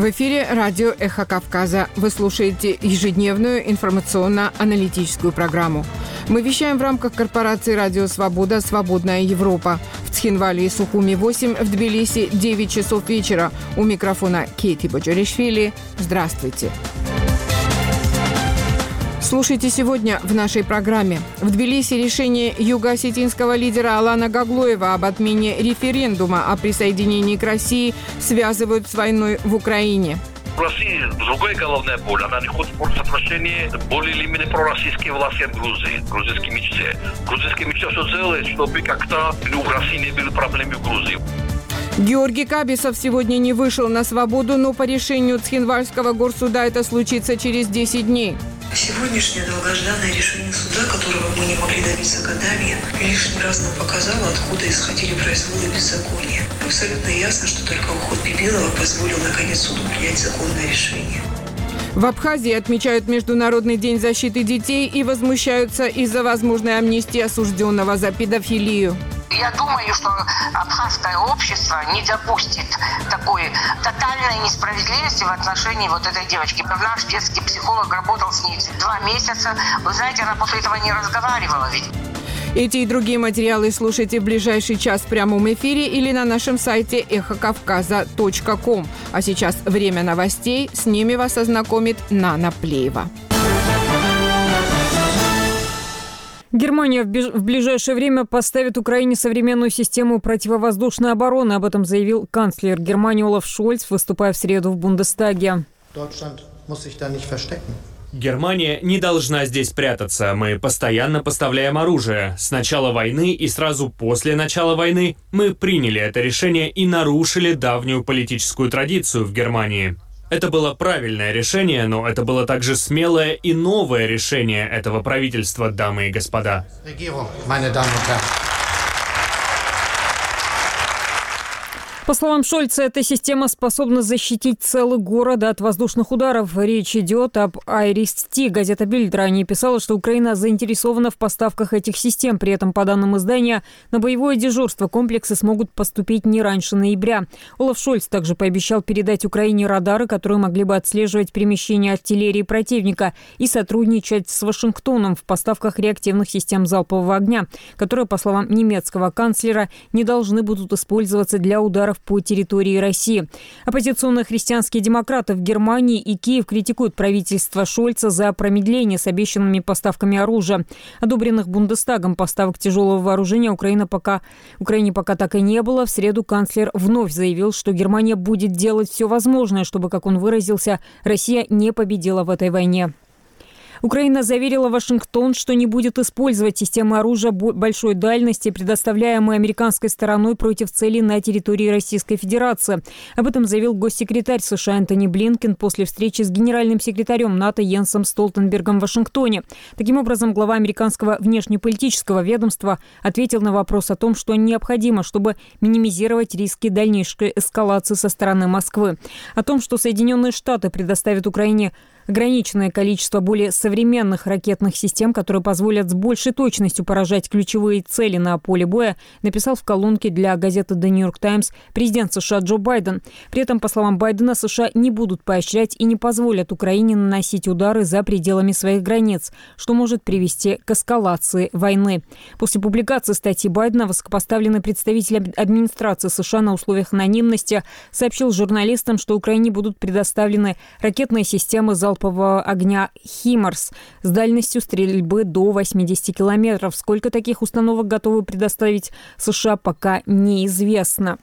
В эфире радио «Эхо Кавказа». Вы слушаете ежедневную информационно-аналитическую программу. Мы вещаем в рамках корпорации «Радио Свобода. Свободная Европа». В Цхинвале и Сухуми 8, в Тбилиси 9 часов вечера. У микрофона Кейти Боджоришвили. Здравствуйте. Слушайте сегодня в нашей программе. В Тбилиси решение юго-осетинского лидера Алана Гаглоева об отмене референдума о присоединении к России связывают с войной в Украине. В России другая головная боль. Она не хочет отношения более или менее пророссийские власти в Грузии, грузинские мечте. Грузинские мечте все делают, чтобы как-то у России не было проблем в Грузии. Георгий Кабисов сегодня не вышел на свободу, но по решению Цхинвальского горсуда это случится через 10 дней. Сегодняшнее долгожданное решение суда, которого мы не могли добиться годами, лишний раз нам показало, откуда исходили произволы и беззакония. Абсолютно ясно, что только уход Бибилова позволил наконец суду принять законное решение. В Абхазии отмечают Международный день защиты детей и возмущаются из-за возможной амнистии осужденного за педофилию. Я думаю, что абхазское общество не допустит такой тотальной несправедливости в отношении вот этой девочки. Наш детский психолог работал с ней 2 месяца. Вы знаете, она после этого не разговаривала ведь. Эти и другие материалы слушайте в ближайший час в прямом эфире или на нашем сайте эхокавказа.ком. А сейчас время новостей. С ними вас ознакомит Нана Плеева. Германия в ближайшее время поставит Украине современную систему противовоздушной обороны. Об этом заявил канцлер Германии Олаф Шольц, выступая в среду в Бундестаге. Германия не должна здесь прятаться. Мы постоянно поставляем оружие. С начала войны и сразу после начала войны мы приняли это решение и нарушили давнюю политическую традицию в Германии. Это было правильное решение, но это было также смелое и новое решение этого правительства, дамы и господа. По словам Шольца, эта система способна защитить целый город от воздушных ударов. Речь идет об Айрис-Ти. Газета Бильд ранее писала, что Украина заинтересована в поставках этих систем. При этом, по данным издания, на боевое дежурство комплексы смогут поступить не раньше ноября. Олаф Шольц также пообещал передать Украине радары, которые могли бы отслеживать перемещение артиллерии противника и сотрудничать с Вашингтоном в поставках реактивных систем залпового огня, которые, по словам немецкого канцлера, не должны будут использоваться для ударов по территории России. Оппозиционные христианские демократы в Германии и Киев критикуют правительство Шольца за промедление с обещанными поставками оружия. Одобренных Бундестагом поставок тяжелого вооружения Украине пока так и не было. В среду канцлер вновь заявил, что Германия будет делать все возможное, чтобы, как он выразился, Россия не победила в этой войне. Украина заверила Вашингтон, что не будет использовать системы оружия большой дальности, предоставляемые американской стороной против целей на территории Российской Федерации. Об этом заявил госсекретарь США Энтони Блинкен после встречи с генеральным секретарем НАТО Йенсом Столтенбергом в Вашингтоне. Таким образом, глава американского внешнеполитического ведомства ответил на вопрос о том, что необходимо, чтобы минимизировать риски дальнейшей эскалации со стороны Москвы. О том, что Соединенные Штаты предоставят Украине ограниченное количество более современных ракетных систем, которые позволят с большей точностью поражать ключевые цели на поле боя, написал в колонке для газеты The New York Times президент США Джо Байден. При этом, по словам Байдена, США не будут поощрять и не позволят Украине наносить удары за пределами своих границ, что может привести к эскалации войны. После публикации статьи Байдена высокопоставленный представитель администрации США на условиях анонимности сообщил журналистам, что Украине будут предоставлены ракетные системы залпового огня «Химарс» с дальностью стрельбы до 80 километров. Сколько таких установок готовы предоставить США, пока неизвестно.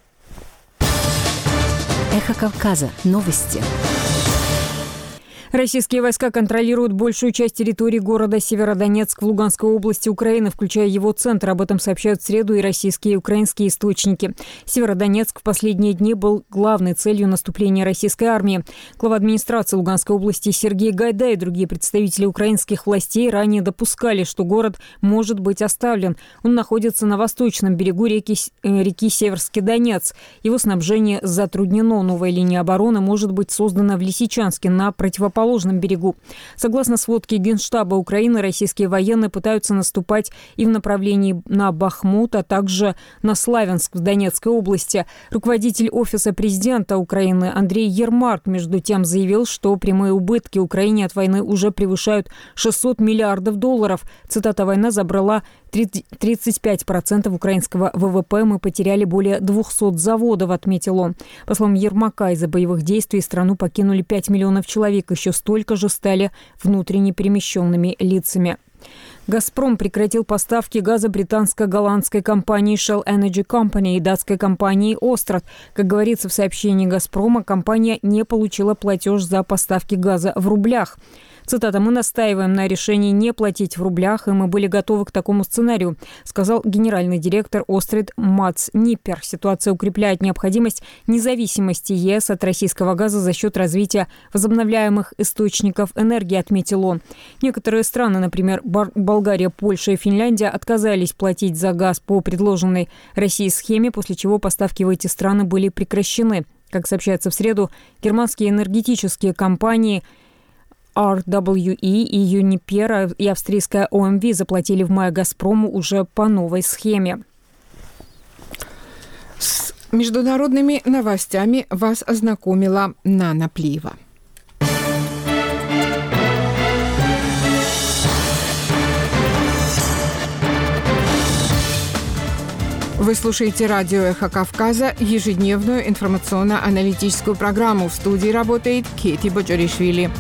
Эхо Кавказа. Новости. Российские войска контролируют большую часть территории города Северодонецк в Луганской области Украины, включая его центр. Об этом сообщают в среду и российские и украинские источники. Северодонецк в последние дни был главной целью наступления российской армии. Глава администрации Луганской области Сергей Гайдай и другие представители украинских властей ранее допускали, что город может быть оставлен. Он находится на восточном берегу реки Северский Донец. Его снабжение затруднено. Новая линия обороны может быть создана в Лисичанске на противоположном противоположном берегу. Согласно сводке Генштаба Украины, российские военные пытаются наступать и в направлении на Бахмут, а также на Славянск в Донецкой области. Руководитель Офиса президента Украины Андрей Ермак, между тем, заявил, что прямые убытки Украине от войны уже превышают $600 миллиардов. Цитата: «Война забрала 35% украинского ВВП. Мы потеряли более 200 заводов», отметил он. По словам Ермака, из-за боевых действий страну покинули 5 миллионов человек, еще столько же стали внутренне перемещенными лицами. «Газпром» прекратил поставки газа британско-голландской компании Shell Energy Company и датской компании «Острат». Как говорится в сообщении «Газпрома», компания не получила платеж за поставки газа в рублях. Цитата: «Мы настаиваем на решении не платить в рублях, и мы были готовы к такому сценарию», сказал генеральный директор «Острат» Мац Ниппер. Ситуация укрепляет необходимость независимости ЕС от российского газа за счет развития возобновляемых источников энергии, отметил он. Некоторые страны, например, Болгария, Польша и Финляндия, отказались платить за газ по предложенной России схеме, после чего поставки в эти страны были прекращены. Как сообщается в среду, германские энергетические компании RWE и Uniper и австрийская OMV заплатили в мае «Газпрому» уже по новой схеме. С международными новостями вас ознакомила Нана Плиева. Вы слушаете радио «Эхо Кавказа», ежедневную информационно-аналитическую программу. В студии работает Кейти Боджоришвили.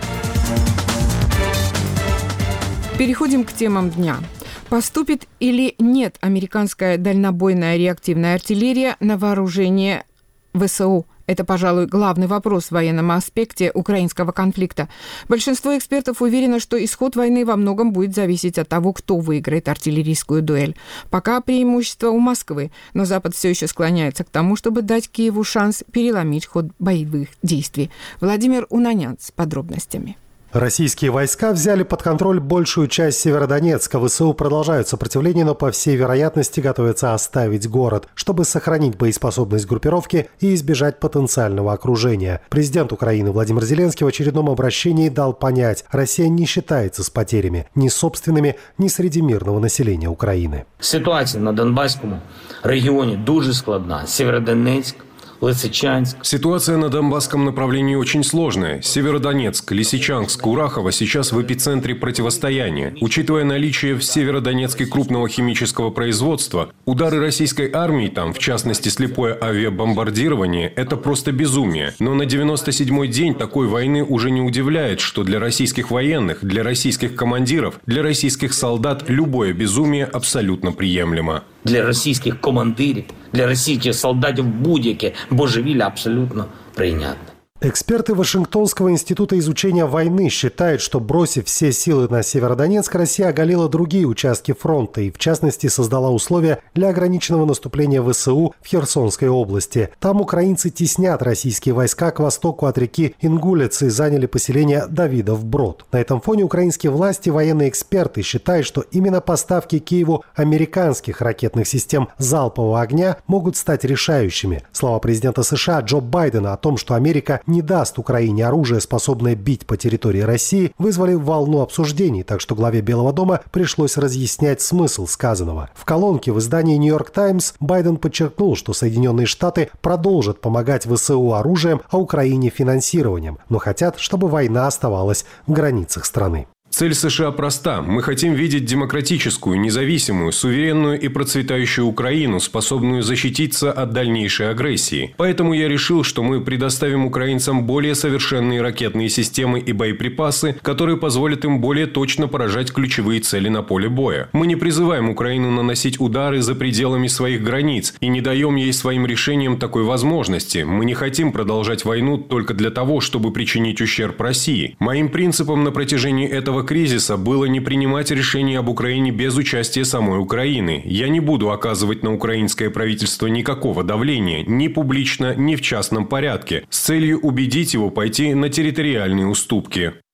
Переходим к темам дня. Поступит или нет американская дальнобойная реактивная артиллерия на вооружение ВСУ? Это, пожалуй, главный вопрос в военном аспекте украинского конфликта. Большинство экспертов уверено, что исход войны во многом будет зависеть от того, кто выиграет артиллерийскую дуэль. Пока преимущество у Москвы, но Запад все еще склоняется к тому, чтобы дать Киеву шанс переломить ход боевых действий. Владимир Унанян с подробностями. Российские войска взяли под контроль большую часть Северодонецка. ВСУ продолжают сопротивление, но, по всей вероятности, готовятся оставить город, чтобы сохранить боеспособность группировки и избежать потенциального окружения. Президент Украины Владимир Зеленский в очередном обращении дал понять, Россия не считается с потерями ни собственными, ни среди мирного населения Украины. Ситуация на Донбасском регионе дуже складна. Северодонецк, Лисичанск. Ситуация на Донбасском направлении очень сложная. Северодонецк, Лисичанск, Курахово сейчас в эпицентре противостояния. Учитывая наличие в Северодонецке крупного химического производства, удары российской армии там, в частности слепое авиабомбардирование, это просто безумие. Но на 97-й день такой войны уже не удивляет, что для российских военных, для российских командиров, для российских солдат любое безумие абсолютно приемлемо. Для російських командирів, для російських солдатів будь-яке божевілля абсолютно прийнятне. Эксперты Вашингтонского института изучения войны считают, что, бросив все силы на Северодонецк, Россия оголила другие участки фронта и, в частности, создала условия для ограниченного наступления ВСУ в Херсонской области. Там украинцы теснят российские войска к востоку от реки Ингулец и заняли поселение Давидов Брод. На этом фоне украинские власти и военные эксперты считают, что именно поставки Киеву американских ракетных систем залпового огня могут стать решающими. Слова президента США Джо Байдена о том, что Америка не даст Украине оружие, способное бить по территории России, вызвали волну обсуждений, так что главе Белого дома пришлось разъяснять смысл сказанного. В колонке в издании «Нью-Йорк Таймс» Байден подчеркнул, что Соединенные Штаты продолжат помогать ВСУ оружием, а Украине финансированием, но хотят, чтобы война оставалась в границах страны. Цель США проста. Мы хотим видеть демократическую, независимую, суверенную и процветающую Украину, способную защититься от дальнейшей агрессии. Поэтому я решил, что мы предоставим украинцам более совершенные ракетные системы и боеприпасы, которые позволят им более точно поражать ключевые цели на поле боя. Мы не призываем Украину наносить удары за пределами своих границ и не даем ей своим решениям такой возможности. Мы не хотим продолжать войну только для того, чтобы причинить ущерб России. Моим принципом на протяжении этого кризиса было не принимать решения об Украине без участия самой Украины. Я не буду оказывать на украинское правительство никакого давления, ни публично, ни в частном порядке, с целью убедить его пойти на территориальные уступки.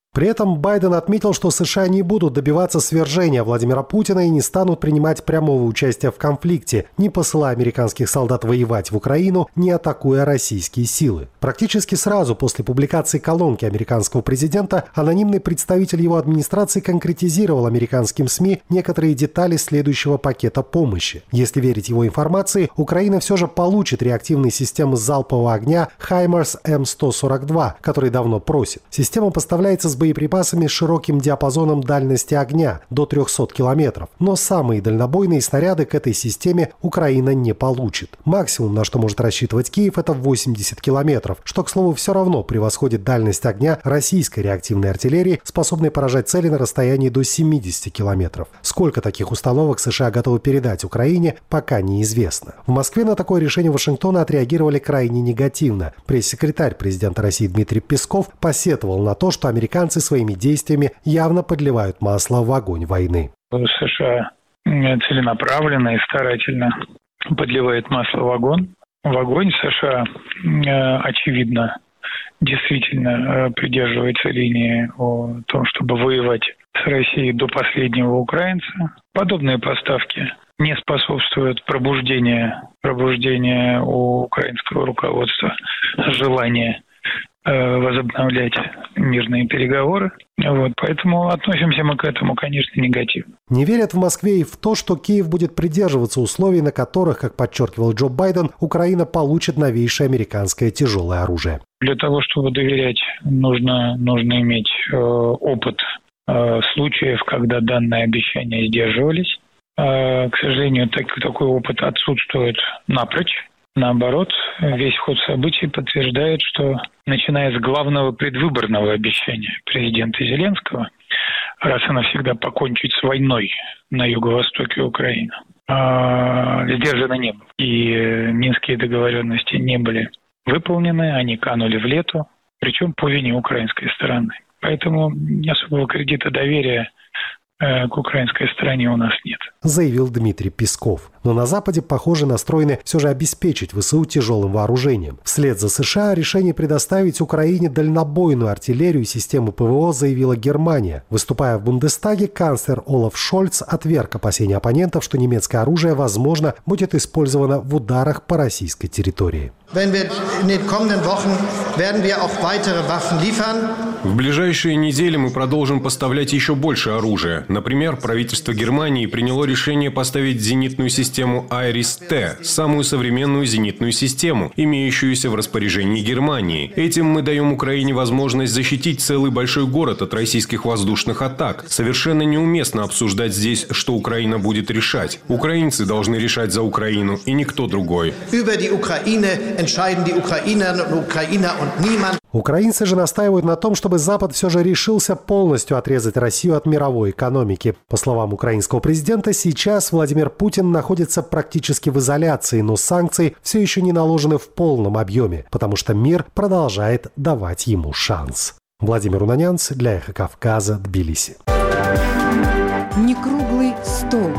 При этом Байден отметил, что США не будут добиваться свержения Владимира Путина и не станут принимать прямого участия в конфликте, не посылая американских солдат воевать в Украину, не атакуя российские силы. Практически сразу после публикации колонки американского президента анонимный представитель его администрации конкретизировал американским СМИ некоторые детали следующего пакета помощи. Если верить его информации, Украина все же получит реактивные системы залпового огня HIMARS М142, которые давно просит. Система поставляется с боеприпасами с широким диапазоном дальности огня до 300 километров. Но самые дальнобойные снаряды к этой системе Украина не получит. Максимум, на что может рассчитывать Киев, это 80 километров, что, к слову, все равно превосходит дальность огня российской реактивной артиллерии, способной поражать цели на расстоянии до 70 километров. Сколько таких установок США готовы передать Украине, пока неизвестно. В Москве на такое решение Вашингтона отреагировали крайне негативно. Пресс-секретарь президента России Дмитрий Песков посетовал на то, что американцы своими действиями явно подливают масло в огонь войны. США целенаправленно и старательно подливает масло в огонь. В огонь США, очевидно, действительно придерживается линии о том, чтобы воевать с Россией до последнего украинца. Подобные поставки не способствуют пробуждению у украинского руководства желания возобновлять мирные переговоры. Поэтому относимся мы к этому, конечно, негативно. Не верят в Москве и в то, что Киев будет придерживаться условий, на которых, как подчеркивал Джо Байден, Украина получит новейшее американское тяжелое оружие. Для того, чтобы доверять, нужно иметь опыт случаев, когда данные обещания сдерживались. К сожалению, такой опыт отсутствует напрочь. Наоборот, весь ход событий подтверждает, что начиная с главного предвыборного обещания президента Зеленского раз и навсегда покончить с войной на юго-востоке Украины, сдержано не было. И минские договоренности не были выполнены, они канули в лету, причем по вине украинской стороны. Поэтому особого кредита доверия к украинской стороне у нас нет, заявил Дмитрий Песков. Но на Западе, похоже, настроены все же обеспечить ВСУ тяжелым вооружением. Вслед за США о решении предоставить Украине дальнобойную артиллерию и систему ПВО заявила Германия. Выступая в Бундестаге, канцлер Олаф Шольц отверг опасения оппонентов, что немецкое оружие, возможно, будет использовано в ударах по российской территории. В ближайшие недели мы продолжим поставлять еще больше оружия. Например, правительство Германии приняло решение поставить зенитную систему IRIS-T, самую современную зенитную систему, имеющуюся в распоряжении Германии. Этим мы даем Украине возможность защитить целый большой город от российских воздушных атак. Совершенно неуместно обсуждать здесь, что Украина будет решать. Украинцы должны решать за Украину, и никто другой. Украинцы же настаивают на том, чтобы Запад все же решился полностью отрезать Россию от мировой экономики. По словам украинского президента, сейчас Владимир Путин находится практически в изоляции, но санкции все еще не наложены в полном объеме, потому что мир продолжает давать ему шанс. Владимир Унанянц для «Эхо Кавказа», Тбилиси. Некруглый стол.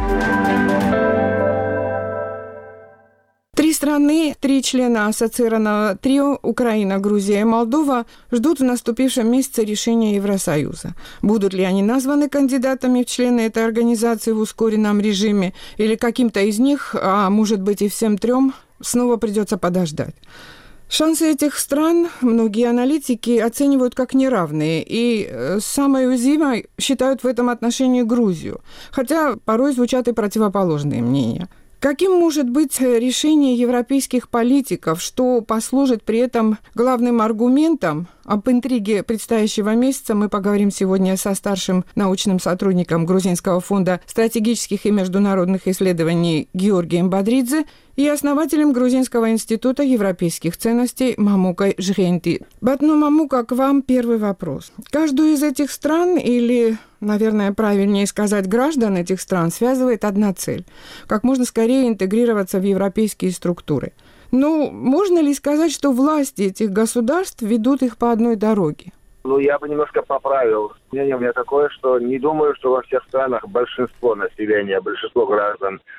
3 страны, 3 члена ассоциированного трио Украина, Грузия и Молдова ждут в наступившем месяце решения Евросоюза. Будут ли они названы кандидатами в члены этой организации в ускоренном режиме или каким-то из них, а может быть и всем 3, снова придется подождать. Шансы этих стран многие аналитики оценивают как неравные и самой уязвимой считают в этом отношении Грузию, хотя порой звучат и противоположные мнения. Каким может быть решение европейских политиков, что послужит при этом главным аргументом? Об интриге предстоящего месяца мы поговорим сегодня со старшим научным сотрудником Грузинского фонда стратегических и международных исследований Георгием Бодридзе и основателем Грузинского института европейских ценностей Мамукой Жгенти. Мамука, к вам первый вопрос. Каждую из этих стран, или, наверное, правильнее сказать, граждан этих стран, связывает одна цель – как можно скорее интегрироваться в европейские структуры. Но можно ли сказать, что власти этих государств ведут их по одной дороге? Я бы немножко поправил. Мнение у меня такое, что не думаю, что во всех странах большинство населения, большинство граждан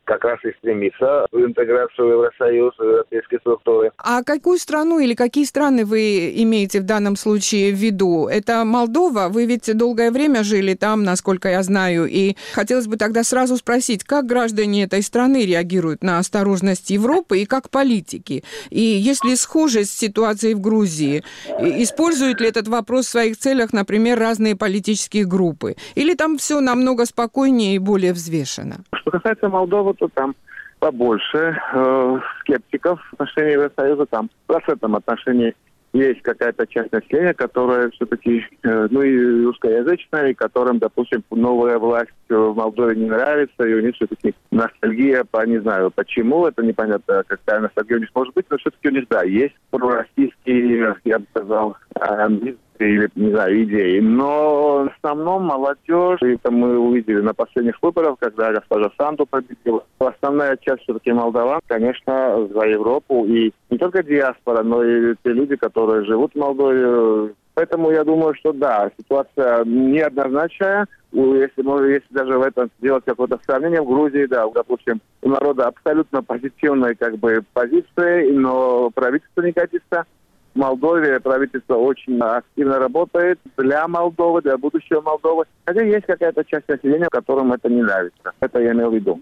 как раз и стремится в интеграцию в Евросоюз, в европейские структуры. А какую страну или какие страны вы имеете в данном случае в виду? Это Молдова? Вы ведь долгое время жили там, насколько я знаю, и хотелось бы тогда сразу спросить, как граждане этой страны реагируют на осторожность Европы и как политики? И есть ли схожесть с ситуацией в Грузии? Используют ли этот вопрос в своих целях, например, разные политические группы? Или там все намного спокойнее и более взвешено? Что касается Молдовы, то там побольше скептиков в отношении Евросоюза. Там в процентном отношении есть какая-то часть населения, которая все-таки, и русскоязычная, и которым, допустим, новая власть в Молдове не нравится, и у них все-таки ностальгия по, не знаю, почему, это непонятно, какая ностальгия у них может быть, но все-таки у них, да, есть пророссийские, я бы сказал, или, не знаю, идеи. Но в основном молодежь, и это мы увидели на последних выборах, когда госпожа Санду победила. Основная часть все-таки молдаван, конечно, за Европу. И не только диаспора, но и те люди, которые живут в Молдове. Поэтому я думаю, что да, ситуация неоднозначная. Если даже в этом сделать какое-то сравнение, в Грузии, да, допустим, у народа абсолютно позитивные позиции, но правительство не катится. В Молдове правительство очень активно работает для Молдовы, для будущего Молдовы. Хотя есть какая-то часть населения, которым это не нравится. Это я имел в виду.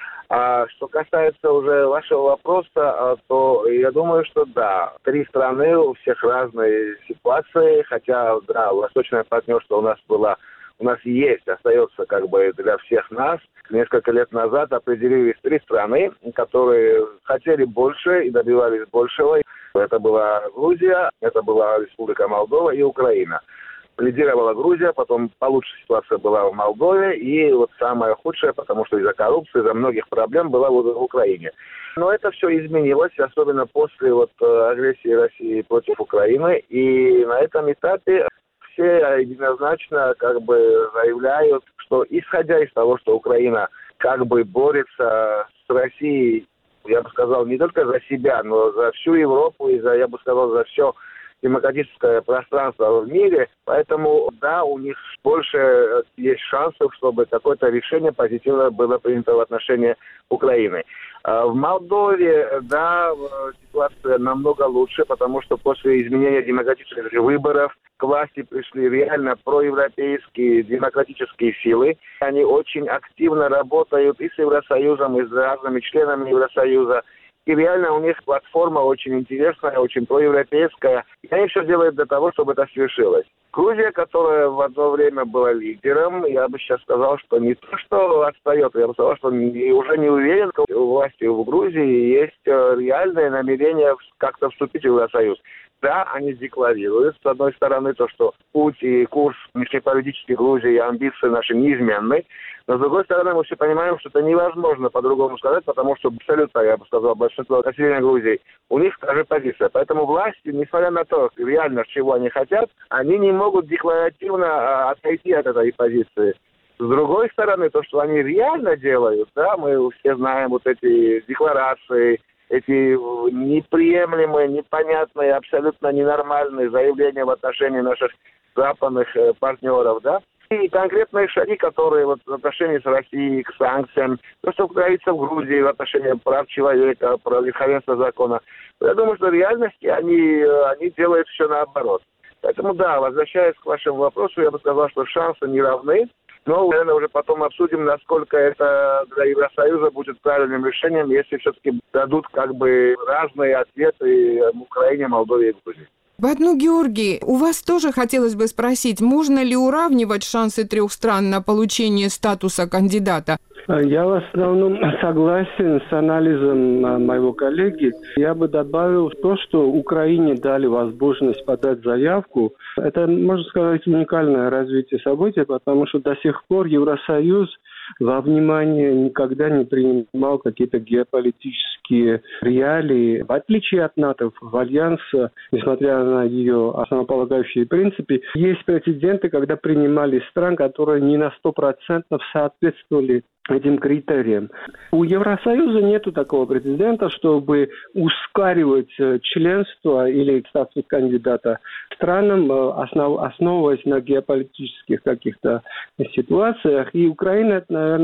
А что касается уже вашего вопроса, то я думаю, что да, 3 страны, у всех разные ситуации, хотя, да, восточное партнерство у нас есть, остается для всех нас. Несколько лет назад определились 3 страны, которые хотели больше и добивались большего. Это была Грузия, это была Республика Молдова и Украина. Лидировала Грузия, потом получше ситуация была в Молдове, и вот самая худшая, потому что из-за коррупции, из-за многих проблем, была в Украине. Но это все изменилось, особенно после агрессии России против Украины, и на этом этапе все единозначно заявляют, что исходя из того, что Украина борется с Россией, я бы сказал, не только за себя, но за всю Европу и за все демократическое пространство в мире. Поэтому, да, у них больше есть шансов, чтобы какое-то решение позитивное было принято в отношении Украины. В Молдове, да, ситуация намного лучше, потому что после изменения демократических выборов к власти пришли реально проевропейские демократические силы. Они очень активно работают и с Евросоюзом, и с разными членами Евросоюза. И реально у них платформа очень интересная, очень проевропейская. И они все делают для того, чтобы это свершилось. Грузия, которая в одно время была лидером, я бы сейчас сказал, что не то, что отстает, я бы сказал, что уже не уверен, что у власти в Грузии есть реальное намерение как-то вступить в Евросоюз. Да, они декларируют, с одной стороны, то, что путь и курс внешнеполитической Грузии и амбиции наши неизменны. Но, с другой стороны, мы все понимаем, что это невозможно по-другому сказать, потому что абсолютно, я бы сказал, большинство населения Грузии, у них та же позиция. Поэтому власти, несмотря на то, реально, чего они хотят, они не могут декларативно отойти от этой позиции. С другой стороны, то, что они реально делают, да, мы все знаем эти декларации, эти неприемлемые, непонятные, абсолютно ненормальные заявления в отношении наших западных партнеров, да, и конкретные шаги, которые в отношении с Россией, к санкциям, то, что творится в Грузии в отношении прав человека, прав верховенства закона. Я думаю, что в реальности они делают все наоборот. Поэтому, да, возвращаясь к вашему вопросу, я бы сказал, что шансы не равны. Но, наверное, уже потом обсудим, насколько это для Евросоюза будет правильным решением, если все-таки дадут разные ответы Украине, Молдове и Грузии. Георгий, у вас тоже хотелось бы спросить, можно ли уравнивать шансы 3 стран на получение статуса кандидата? Я в основном согласен с анализом моего коллеги. Я бы добавил то, что Украине дали возможность подать заявку. Это, можно сказать, уникальное развитие событий, потому что до сих пор Евросоюз во внимание никогда не принимал какие-то геополитические реалии. В отличие от НАТО, в Альянс, несмотря на ее основополагающие принципы, есть прецеденты, когда принимали стран, которые не на 100% соответствовали этим критериям. У Евросоюза нету такого прецедента, чтобы ускоривать членство или статус кандидата странам, основываясь на геополитических каких-то ситуациях. И Украина, это, наверное,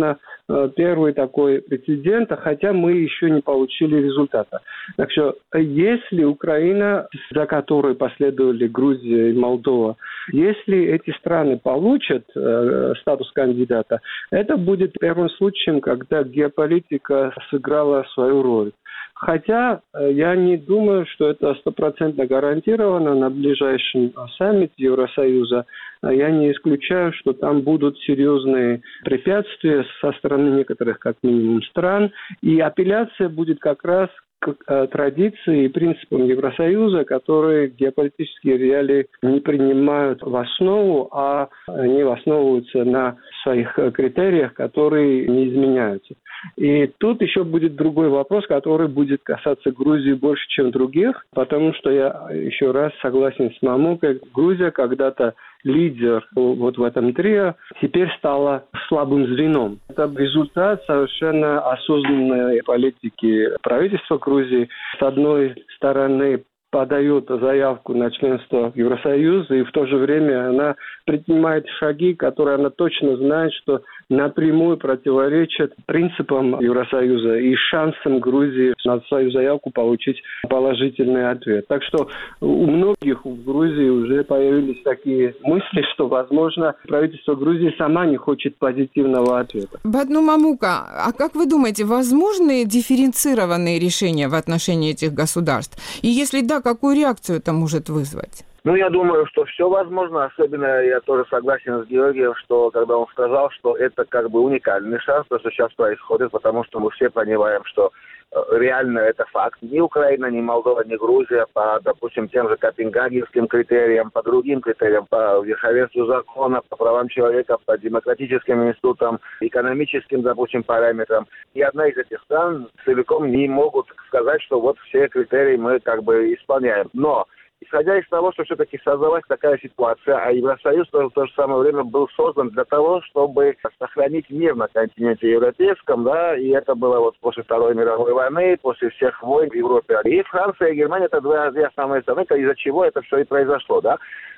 первый такой прецедент, хотя мы еще не получили результата. Так что, если Украина, за которой последовали Грузия и Молдова, если эти страны получат статус кандидата, это будет первым случаем, когда геополитика сыграла свою роль. Хотя я не думаю, что это 100% гарантировано на ближайшем саммите Евросоюза. Я не исключаю, что там будут серьезные препятствия со стороны некоторых, как минимум, стран. И апелляция будет как раз к традиции и принципам Евросоюза, которые геополитические реалии не принимают в основу, а они основываются на своих критериях, которые не изменяются. И тут еще будет другой вопрос, который будет касаться Грузии больше, чем других, потому что я еще раз согласен с Мамукой. Грузия когда-то лидер вот в этом трио, теперь стала слабым звеном. Это результат совершенно осознанной политики правительства Грузии. С одной стороны, подает заявку на членство в Евросоюзе, и в то же время она предпринимает шаги, которые она точно знает, что напрямую противоречат принципам Евросоюза и шансам Грузии на свою заявку получить положительный ответ. Так что у многих в Грузии уже появились такие мысли, что, возможно, правительство Грузии сама не хочет позитивного ответа. Бадну Мамука, а как вы думаете, возможны дифференцированные решения в отношении этих государств? И если да, какую реакцию это может вызвать? Я думаю, что все возможно. Особенно я тоже согласен с Георгием, что когда он сказал, что это как бы уникальный шанс, то, что сейчас происходит, потому что мы все понимаем, что реально это факт. Ни Украина, ни Молдова, ни Грузия по, допустим, тем же копенгагенским критериям, по другим критериям, по верховенству закона, по правам человека, по демократическим институтам, экономическим, допустим, параметрам. Ни одна из этих стран целиком не могут сказать, что вот все критерии мы как бы исполняем. Но исходя из того, что все-таки создалась такая ситуация, а Евросоюз в то же самое время был создан для того, чтобы сохранить мир на континенте европейском, да, и это было вот после Второй мировой войны, после всех войн в Европе. И Франция и Германия — это две основные страны, из-за чего это все и произошло, да.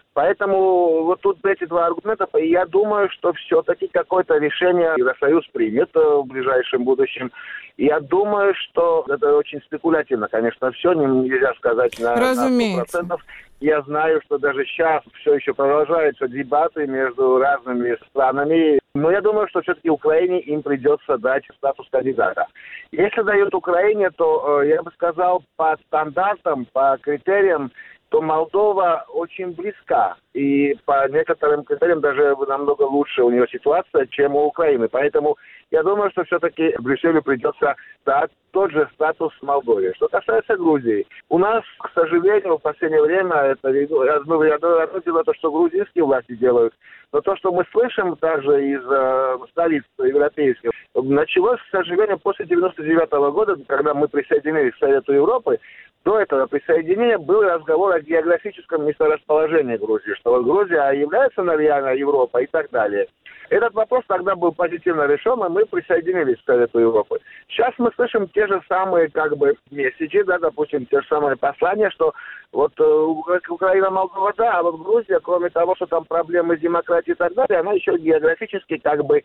Поэтому вот тут эти два аргумента, и я думаю, что все-таки какое-то решение Евросоюз примет в ближайшем будущем. Я думаю, что это очень спекулятивно, конечно, все, нельзя сказать на 100%. Я знаю, что даже сейчас все еще продолжаются дебаты между разными странами. Но я думаю, что все-таки Украине им придется дать статус кандидата. Если дают Украине, то, я бы сказал, по стандартам, по критериям, то Молдова очень близка. И по некоторым критериям даже намного лучше у нее ситуация, чем у Украины. Поэтому я думаю, что все-таки Брюсселю придется дать тот же статус Молдове. Что касается Грузии, у нас, к сожалению, в последнее время, это одно дело то, что грузинские власти делают, но то, что мы слышим также из столиц европейских, началось, к сожалению, после 1999 года, когда мы присоединились к Совету Европы. До этого присоединения был разговор о географическом месторасположении Грузии, что вот Грузия является, наверное, Европой и так далее. Этот вопрос тогда был позитивно решен, и мы присоединились к Совету Европы. Сейчас мы слышим те же самые как бы месседжи, да, допустим, те же самые послания, что вот Украина, Молдова, да, а вот Грузия, кроме того, что там проблемы с демократией и так далее, она еще географически как бы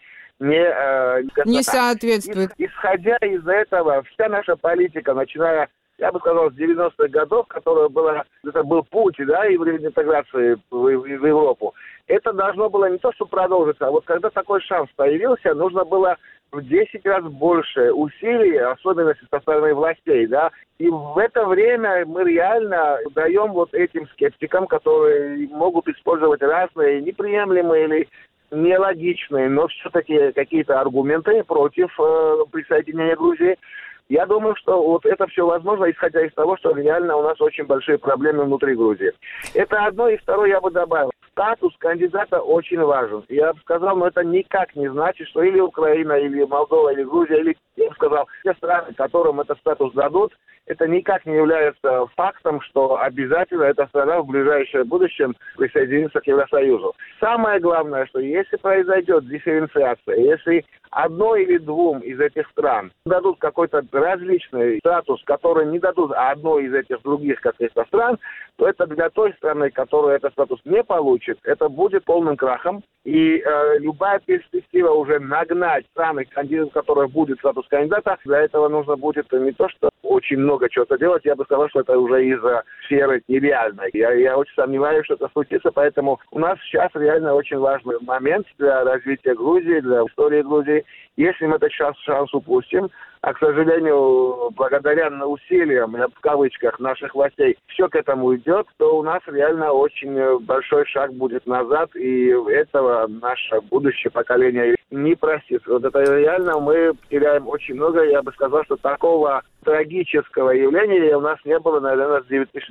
не соответствует. Исходя из этого, вся наша политика, начиная, я бы сказал, с 90-х годов, это был путь, да, и время интеграции в Европу. Это должно было не то, что продолжиться, а вот когда такой шанс появился, нужно было в 10 раз больше усилий, особенно со стороны властей, да. И в это время мы реально даем вот этим скептикам, которые могут использовать разные неприемлемые или нелогичные, но все-таки какие-то аргументы против присоединения Грузии. Я думаю, что вот это все возможно, исходя из того, что реально у нас очень большие проблемы внутри Грузии. Это одно, и второе я бы добавил. Статус кандидата очень важен. Я бы сказал, но это никак не значит, что или Украина, или Молдова, или Грузия, или, я бы сказал, те страны, которым этот статус дадут, это никак не является фактом, что обязательно эта страна в ближайшем будущем присоединится к Евросоюзу. Самое главное, что если произойдет дифференциация, если одной или двум из этих стран дадут какой-то различный статус, который не дадут одной из этих других каких-то стран, то это для той страны, которая этот статус не получит, это будет полным крахом. И любая перспектива уже нагнать страны, кандидат, которых будет статус кандидата, для этого нужно будет не то, что очень много чего-то делать, я бы сказал, что это уже из-за сферы нереальной. Я очень сомневаюсь, что это случится, поэтому у нас сейчас реально очень важный момент для развития Грузии, для истории Грузии. Если мы этот шанс упустим, а, к сожалению, благодаря усилиям, в кавычках, наших властей, все к этому идет, то у нас реально очень большой шаг будет назад, и этого наше будущее поколение не простит. Вот это реально мы теряем очень много. Я бы сказал, что такого трагического явления у нас не было, наверное, с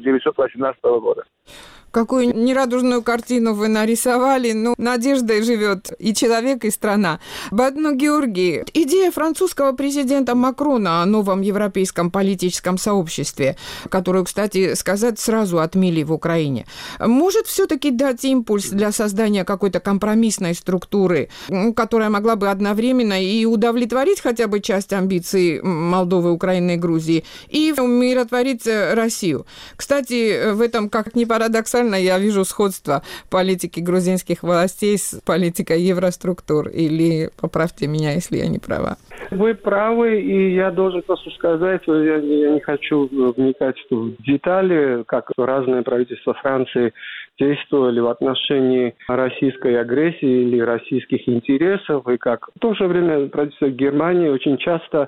1918 года. Какую нерадужную картину вы нарисовали. Ну, надеждой живет и человек, и страна. Бадну Георгий, идея французского президента Макрона о новом европейском политическом сообществе, которую, кстати сказать, сразу отмели в Украине, может все-таки дать импульс для создания какой-то компромиссной структуры, которая могла бы одновременно и удовлетворить хотя бы часть амбиций Молдовы, Украины и Грузии, и умиротворить Россию. Кстати, в этом, как ни парадоксально, я вижу сходство политики грузинских властей с политикой евроструктур. Или поправьте меня, если я не права. Вы правы, и я должен просто сказать, я не хочу вникать в детали, как разные правительства Франции действовали в отношении российской агрессии или российских интересов, и как в то же время правительство Германии очень часто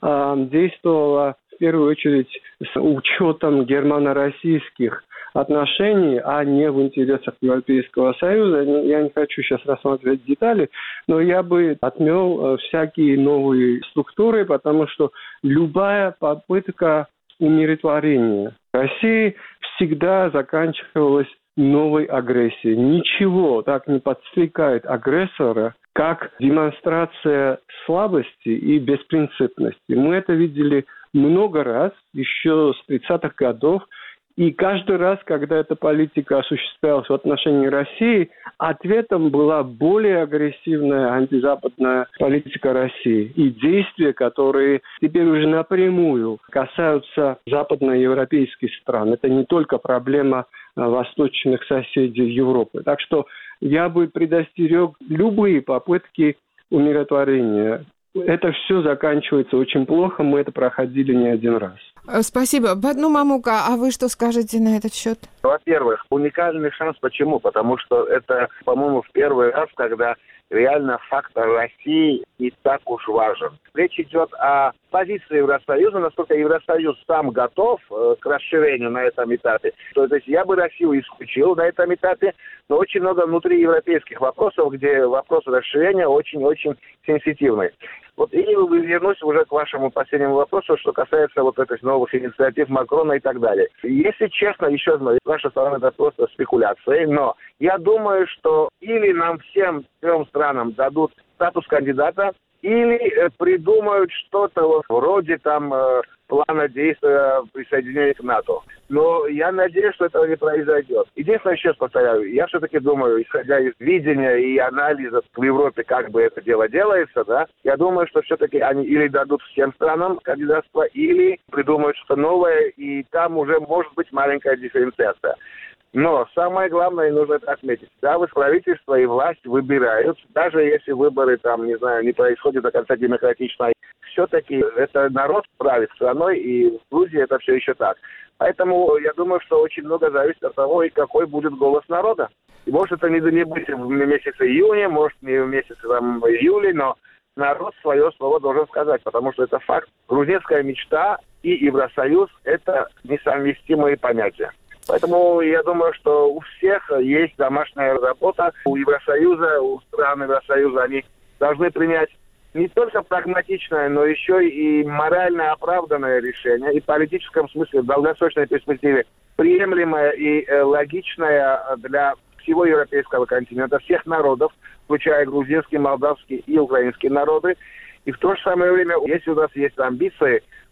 действовало в первую очередь с учетом германо-российских отношений, а не в интересах Европейского Союза. Я не хочу сейчас рассматривать детали, но я бы отмел всякие новые структуры, потому что любая попытка умиротворения России всегда заканчивалась новой агрессией. Ничего так не подстрекает агрессора, как демонстрация слабости и беспринципности. Мы это видели много раз, еще с 30-х годов. И каждый раз, когда эта политика осуществлялась в отношении России, ответом была более агрессивная антизападная политика России. И действия, которые теперь уже напрямую касаются западноевропейских стран. Это не только проблема восточных соседей Европы. Так что я бы предостерег любые попытки умиротворения. Это все заканчивается очень плохо, мы это проходили не один раз. Спасибо. Бадну Мамука, а вы что скажете на этот счет? Во-первых, уникальный шанс. Почему? Потому что это, по-моему, в первый раз, когда реально фактор России не так уж важен. Речь идет о позиции Евросоюза, насколько Евросоюз сам готов к расширению на этом этапе. То есть я бы Россию исключил на этом этапе, но очень много внутриевропейских вопросов, где вопрос расширения очень-очень сенситивный. Вот и вернусь уже к вашему последнему вопросу, что касается вот этих новых инициатив Макрона и так далее. Если честно, еще раз, с вашей стороны это просто спекуляции, но я думаю, что или нам всем трем странам дадут статус кандидата, или придумают что-то вот вроде там плана действия присоединения к НАТО. Но я надеюсь, что этого не произойдет. Единственное, еще раз повторяю, я все-таки думаю, исходя из видения и анализа в Европе, как бы это дело делается, да, я думаю, что все-таки они или дадут всем странам кандидатство, или придумают что-то новое, и там уже может быть маленькая дифференциация. Но самое главное, и нужно это отметить, да, правительство и власть выбирают, даже если выборы там, не знаю, не происходят до конца демократично, все-таки это народ правит страной, и в Грузии это все еще так. Поэтому я думаю, что очень много зависит от того, и какой будет голос народа. И может это не быть в месяце июня, может не в месяце там, июля, но народ свое слово должен сказать, потому что это факт. Грузинская мечта и Евросоюз – это несовместимые понятия. Поэтому я думаю, что у всех есть домашняя работа. У Евросоюза, у стран Евросоюза они должны принять не только прагматичное, но еще и морально оправданное решение. И в политическом смысле, в долгосрочной перспективе, приемлемое и логичное для всего европейского континента, всех народов, включая грузинские, молдавские и украинские народы. И в то же самое время, если у нас есть амбиции,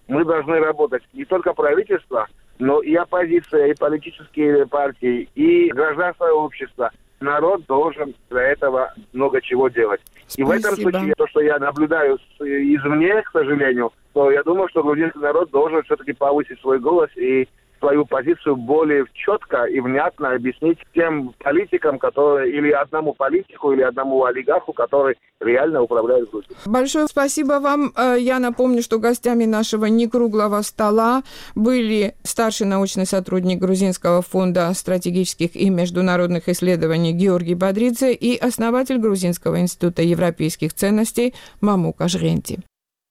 мы должны работать не только правительство, но и оппозиция, и политические партии, и гражданское общество. Народ должен для этого много чего делать. Спасибо. И в этом случае, то, что я наблюдаю извне, к сожалению, то я думаю, что грузинский народ должен все-таки повысить свой голос и свою позицию более четко и внятно объяснить тем политикам, которые или одному политику, или одному олигарху, который реально управляет Грузией. Большое спасибо вам. Я напомню, что гостями нашего некруглого стола были старший научный сотрудник Грузинского фонда стратегических и международных исследований Георгий Бодридзе и основатель Грузинского института европейских ценностей Мамук Ажренти.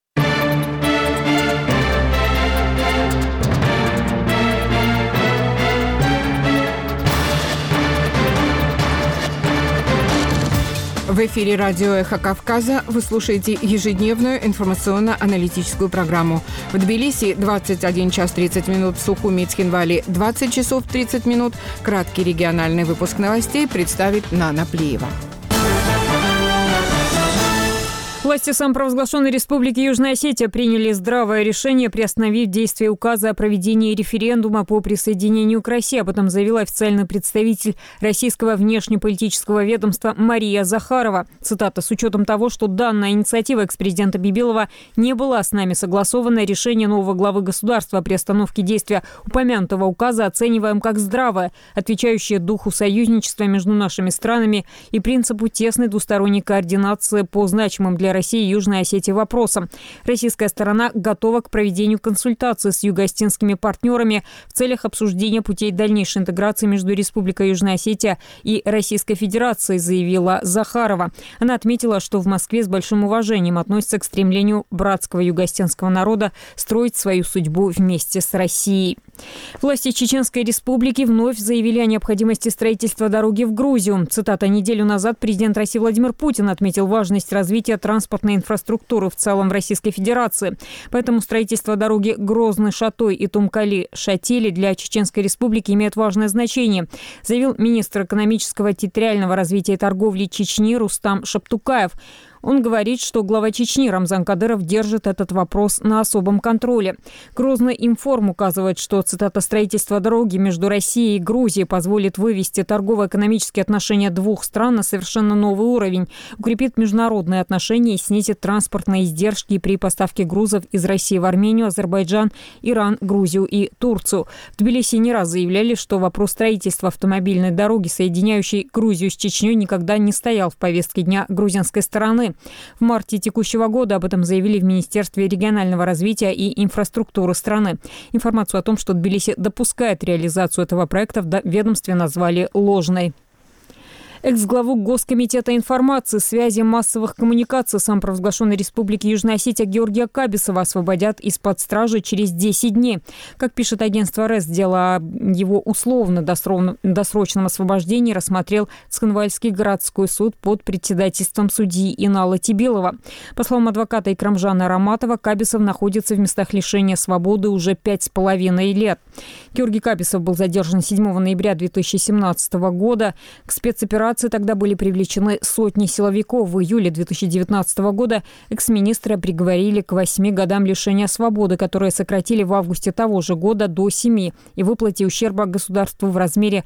В эфире радио «Эхо Кавказа» вы слушаете ежедневную информационно-аналитическую программу. В Тбилиси 21 час 30 минут, в Сухуми и Цхинвали 20 часов 30 минут. Краткий региональный выпуск новостей представит Нана Плиева. Власти самопровозглашенной Республики Южная Осетия приняли здравое решение приостановить действие указа о проведении референдума по присоединению к России. Об этом заявила официальный представитель российского внешнеполитического ведомства Мария Захарова. Цитата: «С учетом того, что данная инициатива экс-президента Бибилова не была с нами согласована, решение нового главы государства о приостановке действия упомянутого указа оцениваем как здравое, отвечающее духу союзничества между нашими странами и принципу тесной двусторонней координации по значимым для России и Южной Осетии вопросам. Российская сторона готова к проведению консультаций с юго-осетинскими партнерами в целях обсуждения путей дальнейшей интеграции между Республикой Южная Осетия и Российской Федерацией», заявила Захарова. Она отметила, что в Москве с большим уважением относятся к стремлению братского юго-осетинского народа строить свою судьбу вместе с Россией. Власти Чеченской Республики вновь заявили о необходимости строительства дороги в Грузию. Цитата: «Неделю назад президент России Владимир Путин отметил важность развития транспортной инфраструктуры в целом в Российской Федерации. Поэтому строительство дороги Грозный-Шатой и Тумкали-Шатили для Чеченской Республики имеет важное значение», заявил министр экономического, территориального развития и торговли Чечни Рустам Шаптукаев. Он говорит, что глава Чечни Рамзан Кадыров держит этот вопрос на особом контроле. Грозный информ указывает, что, цитата, «строительство дороги между Россией и Грузией позволит вывести торгово-экономические отношения двух стран на совершенно новый уровень, укрепит международные отношения и снизит транспортные издержки при поставке грузов из России в Армению, Азербайджан, Иран, Грузию и Турцию». В Тбилиси не раз заявляли, что вопрос строительства автомобильной дороги, соединяющей Грузию с Чечней, никогда не стоял в повестке дня грузинской стороны. В марте текущего года об этом заявили в Министерстве регионального развития и инфраструктуры страны. Информацию о том, что Тбилиси допускает реализацию этого проекта, в ведомстве назвали ложной. Экс-главу Госкомитета информации, связи массовых коммуникаций самопровозглашенной Республики Южная Осетия Георгия Кабисова освободят из-под стражи через 10 дней. Как пишет агентство РЭС, дело о его условно-досрочном освобождении рассмотрел Цхинвальский городской суд под председательством судьи Инала Тибилова. По словам адвоката Икрамжана Араматова, Кабисов находится в местах лишения свободы уже 5,5 лет. Георгий Кабисов был задержан 7 ноября 2017 года. К спецоперации тогда были привлечены сотни силовиков. В июле 2019 года экс-министра приговорили к 8 годам лишения свободы, которые сократили в августе того же года до 7 и выплате ущерба государству в размере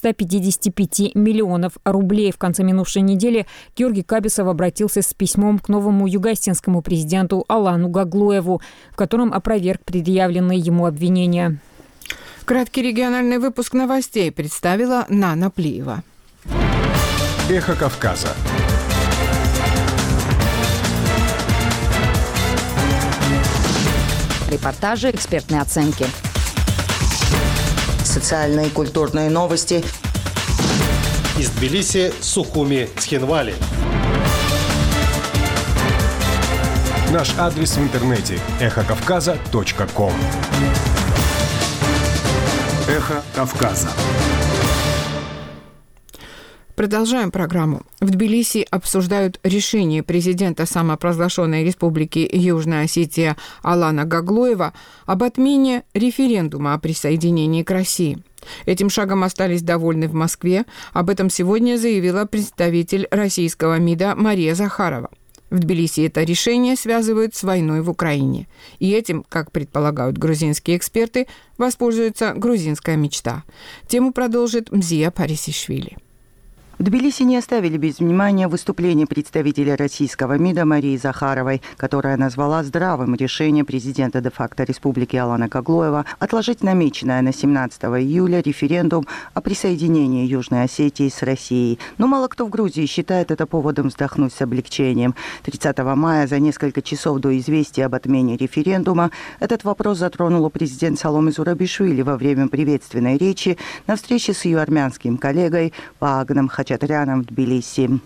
155 миллионов рублей. В конце минувшей недели Георгий Кабисов обратился с письмом к новому юго-осетинскому президенту Алану Гаглоеву, в котором опроверг предъявленные ему обвинения. Краткий региональный выпуск новостей представила Нана Плиева. Эхо Кавказа. Репортажи, экспертные оценки. Социальные и культурные новости. Из Тбилиси, Сухуми, Цхинвали. Наш адрес в интернете – эхокавказа.ком. Эхо Кавказа. Продолжаем программу. В Тбилиси обсуждают решение президента самопровозглашенной Республики Южная Осетия Алана Гаглоева об отмене референдума о присоединении к России. Этим шагом остались довольны в Москве. Об этом сегодня заявила представитель российского МИДа Мария Захарова. В Тбилиси это решение связывают с войной в Украине. И этим, как предполагают грузинские эксперты, воспользуется грузинская мечта. Тему продолжит Мзия Парисишвили. В Тбилиси не оставили без внимания выступление представителя российского МИДа Марии Захаровой, которая назвала здравым решение президента де-факто республики Алана Каглоева отложить намеченное на 17 июля референдум о присоединении Южной Осетии с Россией. Но мало кто в Грузии считает это поводом вздохнуть с облегчением. 30 мая, за несколько часов до известия об отмене референдума, этот вопрос затронула президент Саломе Зурабишвили во время приветственной речи на встрече с ее армянским коллегой Ваагном Хачатряном в Тбилиси.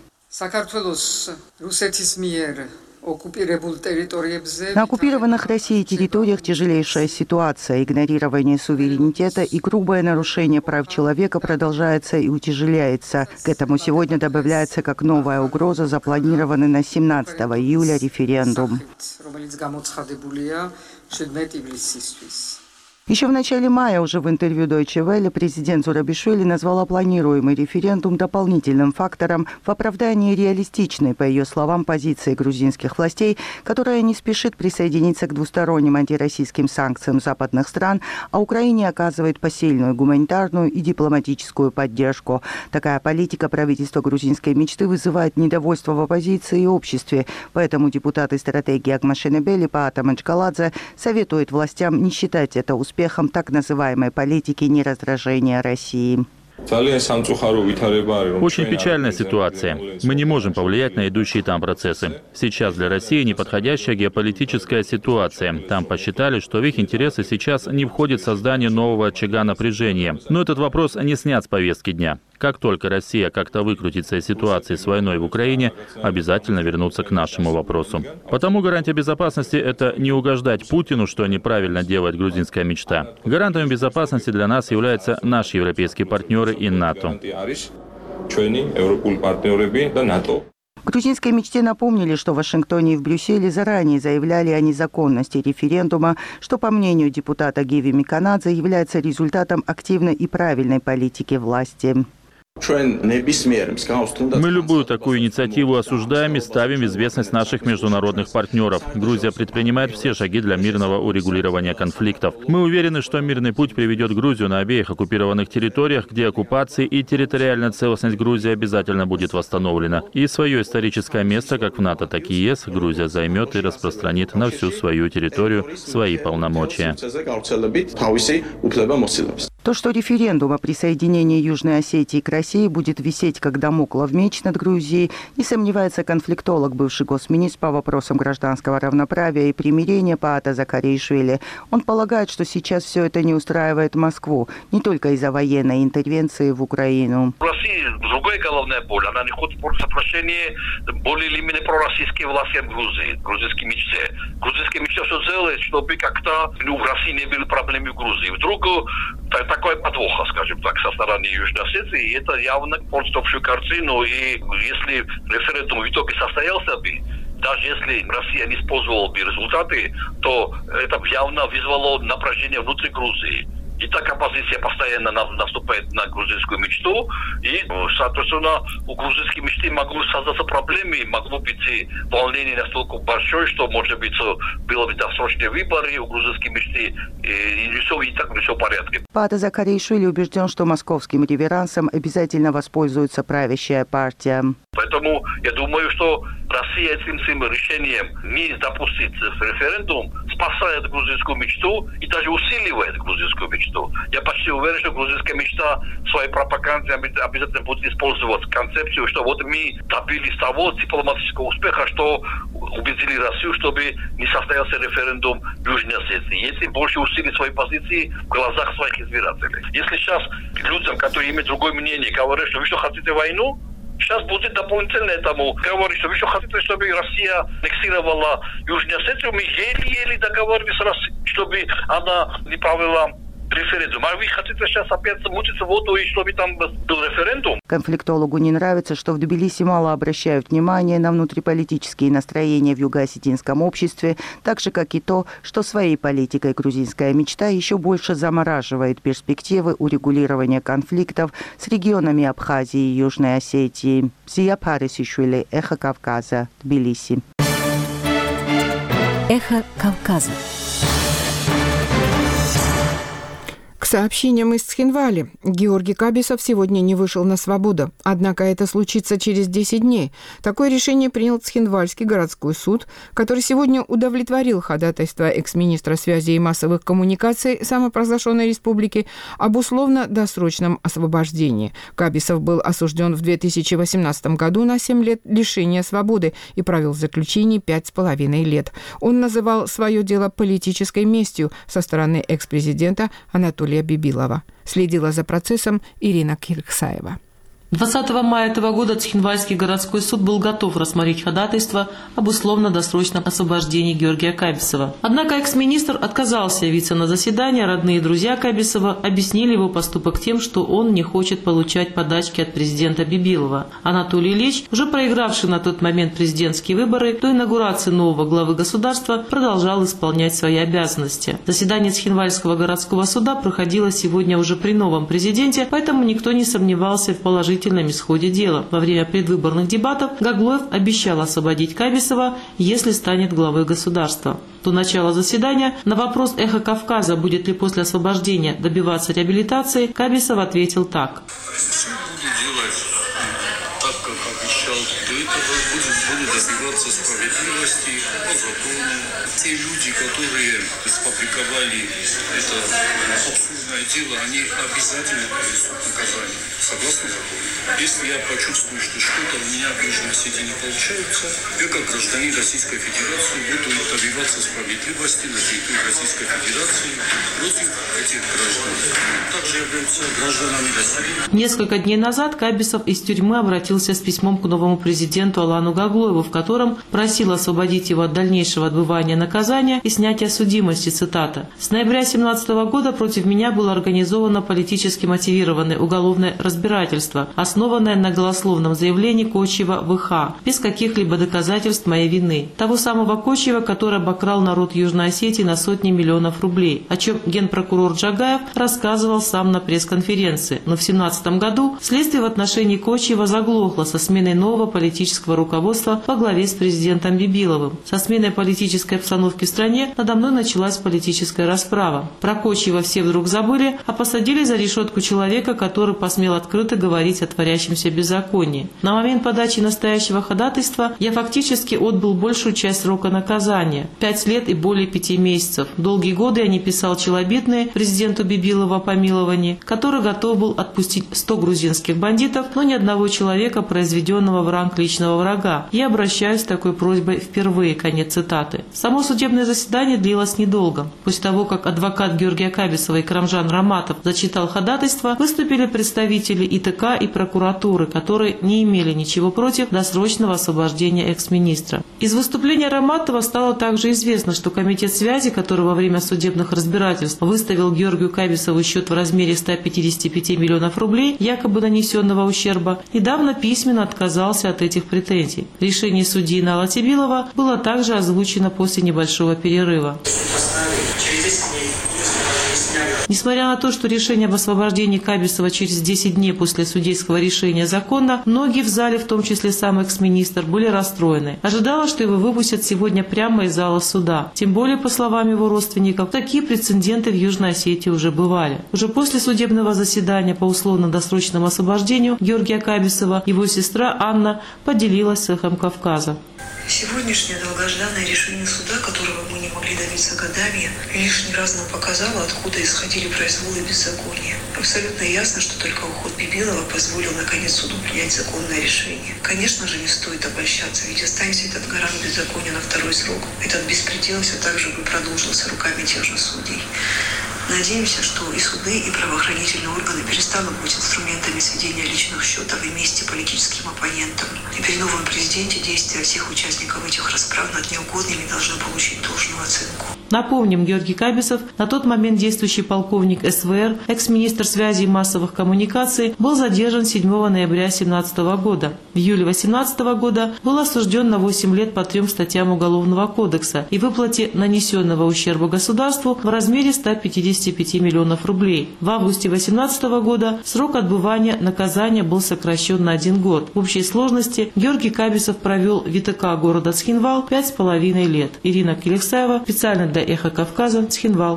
На оккупированных Россией территориях тяжелейшая ситуация, игнорирование суверенитета и грубое нарушение прав человека продолжается и утяжеляется. К этому сегодня добавляется как новая угроза запланированный на 17 июля референдум. Еще в начале мая уже в интервью Deutsche Welle президент Зурабишвили назвала планируемый референдум дополнительным фактором в оправдании реалистичной, по ее словам, позиции грузинских властей, которая не спешит присоединиться к двусторонним антироссийским санкциям западных стран, а Украине оказывает посильную гуманитарную и дипломатическую поддержку. Такая политика правительства грузинской мечты вызывает недовольство в оппозиции и обществе, поэтому депутаты стратегии Агмашенебели Паата Манчкаладзе советуют властям не считать это успехом так называемой политики нераздражения России. Очень печальная ситуация. Мы не можем повлиять на идущие там процессы. Сейчас для России неподходящая геополитическая ситуация. Там посчитали, что в их интересы сейчас не входит создание нового очага напряжения. Но этот вопрос не снят с повестки дня. Как только Россия как-то выкрутится из ситуации с войной в Украине, обязательно вернуться к нашему вопросу. Потому гарантия безопасности – это не угождать Путину, что неправильно делает грузинская мечта. Гарантом безопасности для нас являются наши европейские партнеры и НАТО. Грузинской мечте напомнили, что в Вашингтоне и в Брюсселе заранее заявляли о незаконности референдума, что, по мнению депутата Гиви Миканадзе, является результатом активной и правильной политики власти. Мы любую такую инициативу осуждаем и ставим в известность наших международных партнеров. Грузия предпринимает все шаги для мирного урегулирования конфликтов. Мы уверены, что мирный путь приведет Грузию на обеих оккупированных территориях, где оккупация и территориальная целостность Грузии обязательно будет восстановлена. И свое историческое место, как в НАТО, так и ЕС, Грузия займет и распространит на всю свою территорию свои полномочия. То, что референдум о присоединении Южной Осетии к России будет висеть как дамоклов меч над Грузией, не сомневается конфликтолог, бывший госминистр по вопросам гражданского равноправия и примирения Паата Закаришвили. Он полагает, что сейчас все это не устраивает Москву, не только из-за военной интервенции в Украину. Другая головная боль, она не хочет соотношения более или менее пророссийские власти в Грузии, грузинской мечте. Грузинская мечта все делает, чтобы как-то в России не были проблемы в Грузии. Вдруг такой подвох, скажем так, со стороны Южной Осетии, и это явно портит общую картину. И если референдум в итоге состоялся бы, даже если Россия не использовала бы результаты, то это явно вызвало напряжение внутри Грузии. И так оппозиция постоянно наступает на грузинскую мечту, и, соответственно, у грузинской мечты могло создаться проблемы, могло быть и волнение настолько большое, что, может быть, было бы досрочные выборы у грузинской мечты, и так все в порядке. Паата Закаришвили убежден, что московским реверансом обязательно воспользуется правящая партия. Поэтому я думаю, что Россия этим своим решением не допустить референдум спасает грузинскую мечту и даже усиливает грузинскую мечту. Я почти уверен, что грузинская мечта в своей пропаганде обязательно будет использовать концепцию, что вот мы добились того дипломатического успеха, что убедили Россию, чтобы не состоялся референдум в Южной Осетии. И этим больше усилить свои позиции в глазах своих избирателей. Если сейчас людям, которые имеют другое мнение, говорят, что вы что, хотите войну, сейчас будет дополнительно этому говорить, что вы что хотите, чтобы Россия аннексировала Южную Осетию, мы еле-еле договорились с Россией, чтобы она не провела референдум. А вы хотите сейчас опять мучиться воду, и чтобы там был референдум? Конфликтологу не нравится, что в Тбилиси мало обращают внимание на внутриполитические настроения в юго-осетинском обществе, так же, как и то, что своей политикой грузинская мечта еще больше замораживает перспективы урегулирования конфликтов с регионами Абхазии и Южной Осетии. Зия Парисишвили, Эхо Кавказа, Тбилиси. Эхо Кавказа. К сообщениям из Цхинвали. Георгий Кабисов сегодня не вышел на свободу. Однако это случится через 10 дней. Такое решение принял Цхинвальский городской суд, который сегодня удовлетворил ходатайство экс-министра связи и массовых коммуникаций самопровозглашенной республики об условно-досрочном освобождении. Кабисов был осужден в 2018 году на 7 лет лишения свободы и провел в заключении 5,5 лет. Он называл свое дело политической местью со стороны экс-президента Анатолия Бибилова. Следила за процессом Ирина Кирксаева. 20 мая этого года Цхинвальский городской суд был готов рассмотреть ходатайство об условно-досрочном освобождении Георгия Кабисова. Однако экс-министр отказался явиться на заседание. Родные и друзья Кабисова объяснили его поступок тем, что он не хочет получать подачки от президента Бибилова. Анатолий Ильич, уже проигравший на тот момент президентские выборы, до инаугурации нового главы государства продолжал исполнять свои обязанности. Заседание Цхинвальского городского суда проходило сегодня уже при новом президенте, поэтому никто не сомневался в положительном исходе дела. Во время предвыборных дебатов Гаглоев обещал освободить Кабисова, если станет главой государства. До начала заседания на вопрос «Эхо Кавказа», будет ли после освобождения добиваться реабилитации, Кабисов ответил так. Так, как обещал до этого, буду добиваться справедливости по закону. Те люди, которые сфабриковали это абсурдное дело, они обязательно понесут наказание. Согласно закону. Если я почувствую, что что-то у меня в Южной Осетии не получается, я как гражданин Российской Федерации буду добиваться справедливости на территории Российской Федерации против этих граждан. Также являются гражданами России. Несколько дней назад Кабисов из тюрьмы обратился с письмом к новому президенту Алану Гаглоеву, в котором просил освободить его от дальнейшего отбывания наказания и снятия судимости, цитата. «С ноября 2017 года против меня было организовано политически мотивированное уголовное разбирательство, основанное на голословном заявлении Кочиева В.Х., без каких-либо доказательств моей вины. Того самого Кочиева, который обокрал народ Южной Осетии на сотни миллионов рублей, о чем генпрокурор Джагаев рассказывал сам на пресс-конференции. Но в 2017 году следствие в отношении Кочиева заглохло со сменой нового политического руководства во главе с президентом Бибиловым. Со сменой политической обстановки в стране надо мной началась политическая расправа. Про Кочиева все вдруг забыли, а посадили за решетку человека, который посмел открыто говорить о творящемся беззаконии. На момент подачи настоящего ходатайства я фактически отбыл большую часть срока наказания – 5 лет и более 5 месяцев. Долгие годы я не писал челобитные президенту Бибилова о помиловании, который готов был отпустить 100 грузинских бандитов, но ни одного человека, произведенного в ранг личного врага. Я обращаюсь с такой просьбой впервые». Конец цитаты. Само судебное заседание длилось недолго. После того, как адвокат Георгия Кабисова и Карамжан Раматов зачитал ходатайство, выступили представители ИТК и прокуратуры, которые не имели ничего против досрочного освобождения экс-министра. Из выступления Раматова стало также известно, что комитет связи, который во время судебных разбирательств выставил Георгию Кабисову счет в размере 155 миллионов рублей, якобы нанесенного ущерба, недавно письменно отказался от этих претензий. Решение судьи Инала Тибилова было также озвучено после небольшого перерыва. Несмотря на то, что решение об освобождении Кабисова через 10 дней после судейского решения законно, многие в зале, в том числе сам экс-министр, были расстроены. Ожидалось, что его выпустят сегодня прямо из зала суда. Тем более, по словам его родственников, такие прецеденты в Южной Осетии уже бывали. Уже после судебного заседания по условно-досрочному освобождению Георгия Кабисова его сестра Анна поделилась с «Эхом Кавказа». Сегодняшнее долгожданное решение суда, которого мы не могли добиться годами, лишний раз нам показало, откуда исходили произволы и беззакония. Абсолютно ясно, что только уход Бибилова позволил наконец суду принять законное решение. Конечно же, не стоит обольщаться, ведь останется этот гарант беззакония на второй срок. Этот беспредел все так же бы продолжился руками тех же судей. Надеемся, что и суды, и правоохранительные органы перестанут быть инструментами сведения личных счетов и мести политическим оппонентам. И при новом президенте действия всех участников этих расправ над неугодными должны получить должную оценку. Напомним, Георгий Кабисов, на тот момент действующий полковник СВР, экс-министр связи и массовых коммуникаций, был задержан 7 ноября 2017 года. В июле 2018 года был осужден на 8 лет по 3 статьям Уголовного кодекса и выплате нанесенного ущерба государству в размере 155 миллионов рублей. В августе 2018 года срок отбывания наказания был сокращен на 1 год. В общей сложности Георгий Кабисов провел в ВТК города Цхинвал 5,5 лет. Ирина Келексаева, специально для «Эхо Кавказа», Цхинвал.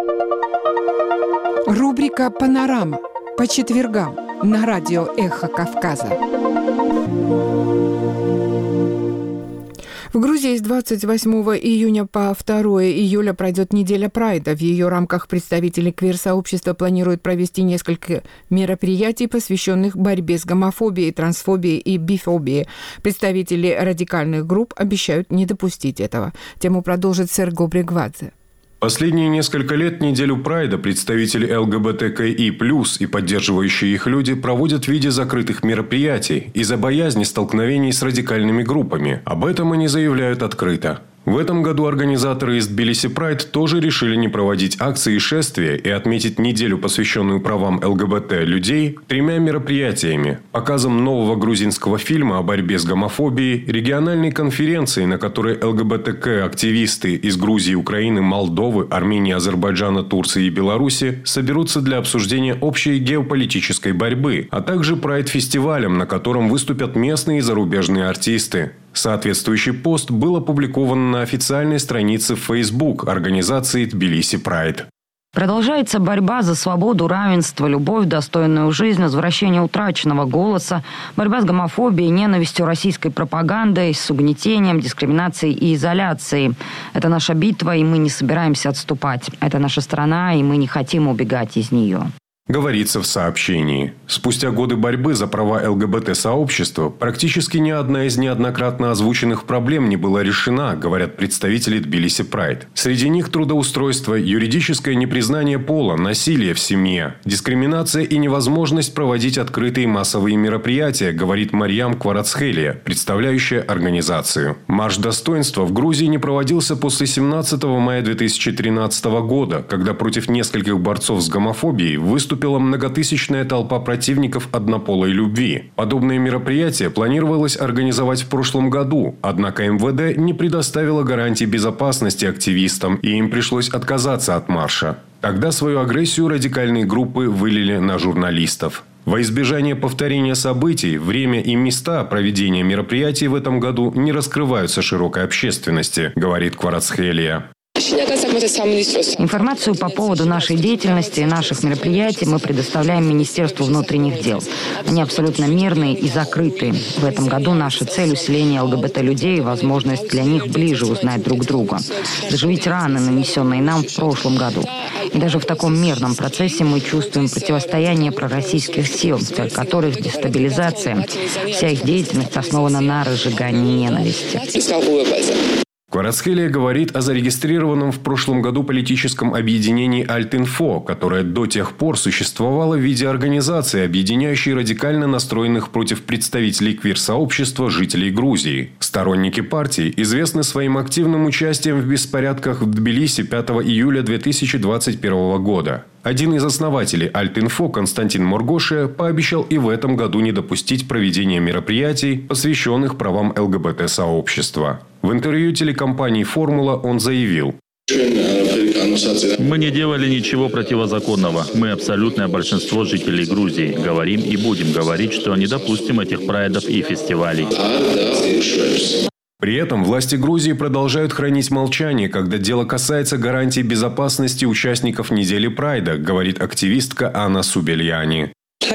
Рубрика «Панорама» по четвергам на радио «Эхо Кавказа». В Грузии с 28 июня по 2 июля пройдет неделя Прайда. В ее рамках представители квир-сообщества планируют провести несколько мероприятий, посвященных борьбе с гомофобией, трансфобией и бифобией. Представители радикальных групп обещают не допустить этого. Тему продолжит Серго Брегвадзе. Последние несколько лет неделю Прайда представители ЛГБТКИ+, и поддерживающие их люди проводят в виде закрытых мероприятий из-за боязни столкновений с радикальными группами. Об этом они заявляют открыто. В этом году организаторы из Тбилиси Прайд тоже решили не проводить акции и шествия и отметить неделю, посвященную правам ЛГБТ людей, 3 мероприятиями: показом нового грузинского фильма о борьбе с гомофобией, региональной конференцией, на которой ЛГБТК-активисты из Грузии, Украины, Молдовы, Армении, Азербайджана, Турции и Беларуси соберутся для обсуждения общей геополитической борьбы, а также Прайд-фестивалем, на котором выступят местные и зарубежные артисты. Соответствующий пост был опубликован на официальной странице в Facebook организации Тбилиси Прайд. Продолжается борьба за свободу, равенство, любовь, достойную жизнь, возвращение утраченного голоса, борьба с гомофобией, ненавистью, российской пропагандой, с угнетением, дискриминацией и изоляцией. Это наша битва, и мы не собираемся отступать. Это наша страна, и мы не хотим убегать из нее. Говорится в сообщении. Спустя годы борьбы за права ЛГБТ-сообщества практически ни одна из неоднократно озвученных проблем не была решена, говорят представители Тбилиси Прайд. Среди них трудоустройство, юридическое непризнание пола, насилие в семье, дискриминация и невозможность проводить открытые массовые мероприятия, говорит Марьям Кварацхелия, представляющая организацию. Марш достоинства в Грузии не проводился после 17 мая 2013 года, когда против нескольких борцов с гомофобией выступила многотысячная толпа противников однополой любви. Подобное мероприятие планировалось организовать в прошлом году, однако МВД не предоставило гарантий безопасности активистам, и им пришлось отказаться от марша. Тогда свою агрессию радикальные группы вылили на журналистов. Во избежание повторения событий, время и места проведения мероприятий в этом году не раскрываются широкой общественности, говорит Кварацхелия. Информацию по поводу нашей деятельности и наших мероприятий мы предоставляем Министерству внутренних дел. Они абсолютно мирные и закрытые. В этом году наша цель – усиление ЛГБТ-людей и возможность для них ближе узнать друг друга. Заживить раны, нанесенные нам в прошлом году. И даже в таком мирном процессе мы чувствуем противостояние пророссийских сил, цель которых – дестабилизация. Вся их деятельность основана на разжигании ненависти. Кварацхелия говорит о зарегистрированном в прошлом году политическом объединении «Альтинфо», которое до тех пор существовало в виде организации, объединяющей радикально настроенных против представителей квир-сообщества жителей Грузии. Сторонники партии известны своим активным участием в беспорядках в Тбилиси 5 июля 2021 года. Один из основателей «Альтинфо» Константин Моргошия пообещал и в этом году не допустить проведения мероприятий, посвященных правам ЛГБТ-сообщества. В интервью телекомпании «Формула» он заявил: «Мы не делали ничего противозаконного. Мы абсолютное большинство жителей Грузии. Говорим и будем говорить, что не допустим этих прайдов и фестивалей». При этом власти Грузии продолжают хранить молчание, когда дело касается гарантий безопасности участников недели Прайда, говорит активистка Анна Субельяни.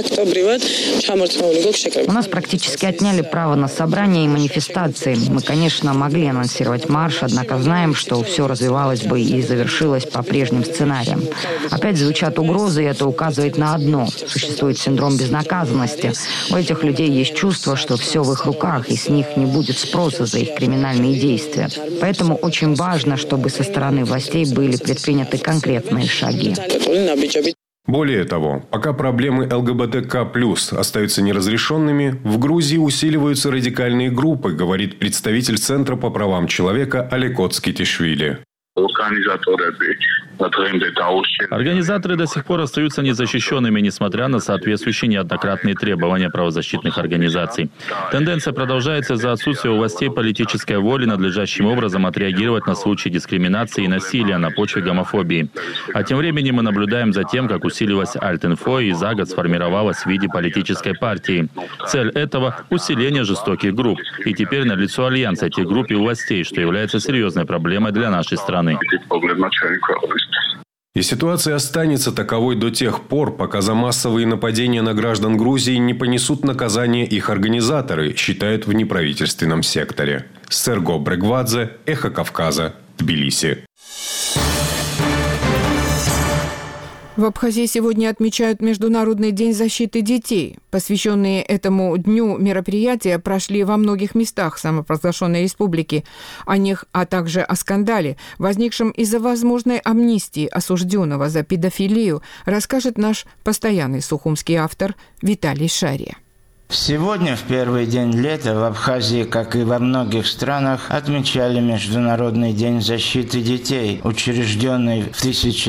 У нас практически отняли право на собрания и манифестации. Мы, конечно, могли анонсировать марш, однако знаем, что все развивалось бы и завершилось по прежним сценариям. Опять звучат угрозы, и это указывает на одно. Существует синдром безнаказанности. У этих людей есть чувство, что все в их руках, и с них не будет спроса за их криминальные действия. Поэтому очень важно, чтобы со стороны властей были предприняты конкретные шаги. Более того, пока проблемы ЛГБТК+ остаются неразрешенными, в Грузии усиливаются радикальные группы, говорит представитель Центра по правам человека Алекот Скитишвили. Организаторы до сих пор остаются незащищенными, несмотря на соответствующие неоднократные требования правозащитных организаций. Тенденция продолжается из-за отсутствия у властей политической воли надлежащим образом отреагировать на случаи дискриминации и насилия на почве гомофобии. А тем временем мы наблюдаем за тем, как усиливалась Альтинфо и за год сформировалась в виде политической партии. Цель этого – усиление жестоких групп. И теперь налицо альянс этих групп и властей, что является серьезной проблемой для нашей страны. И ситуация останется таковой до тех пор, пока за массовые нападения на граждан Грузии не понесут наказание их организаторы, считают в неправительственном секторе. Серго Брегвадзе, Эхо Кавказа, Тбилиси. В Абхазии сегодня отмечают Международный день защиты детей. Посвященные этому дню мероприятия прошли во многих местах самопровозглашенной республики. О них, а также о скандале, возникшем из-за возможной амнистии осужденного за педофилию, расскажет наш постоянный сухумский автор Виталий Шария. Сегодня, в первый день лета, в Абхазии, как и во многих странах, отмечали Международный день защиты детей, учрежденный в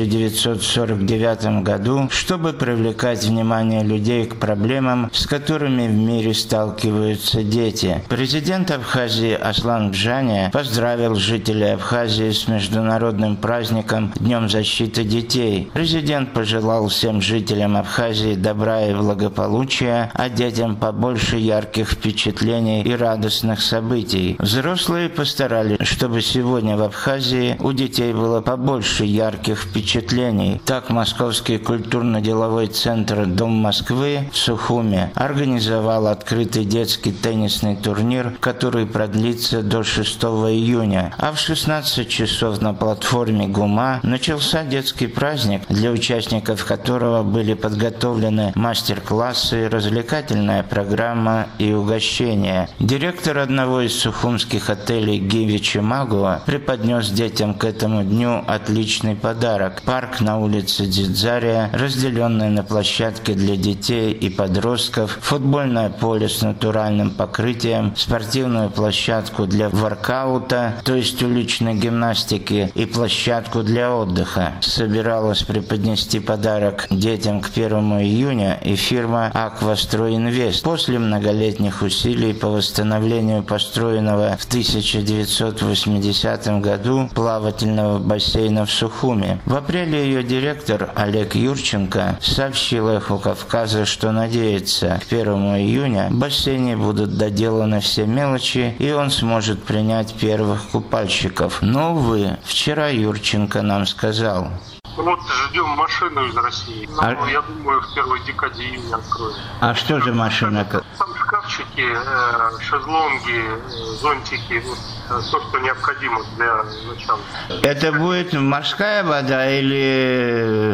1949 году, чтобы привлекать внимание людей к проблемам, с которыми в мире сталкиваются дети. Президент Абхазии Аслан Бжаня поздравил жителей Абхазии с международным праздником Днем защиты детей. Президент пожелал всем жителям Абхазии добра и благополучия, а детям побольше ярких впечатлений и радостных событий. Взрослые постарались, чтобы сегодня в Абхазии у детей было побольше ярких впечатлений. Так Московский культурно-деловой центр «Дом Москвы» в Сухуме организовал открытый детский теннисный турнир, который продлится до 6 июня. А в 16 часов на платформе ГУМа начался детский праздник, для участников которого были подготовлены мастер-классы, развлекательная программа и угощения. Директор одного из сухумских отелей Гивичи Магуа преподнес детям к этому дню отличный подарок. Парк на улице Дзидзария, разделенный на площадки для детей и подростков, футбольное поле с натуральным покрытием, спортивную площадку для воркаута, то есть уличной гимнастики, и площадку для отдыха. Собиралась преподнести подарок детям к 1 июня и фирма «Аквастройинвест». После многолетних усилий по восстановлению построенного в 1980 году плавательного бассейна в Сухуме. В апреле ее директор Олег Юрченко сообщил «Эху Кавказа», что надеется, к 1 июня в бассейне будут доделаны все мелочи, и он сможет принять первых купальщиков. Но, увы, вчера Юрченко нам сказал: вот ждем машину из России. Но, я думаю, в первой декаде июня откроем. А что за машина? Там шкафчики, шезлонги, зонтики, вот, то, что необходимо для начала. Это будет морская вода или...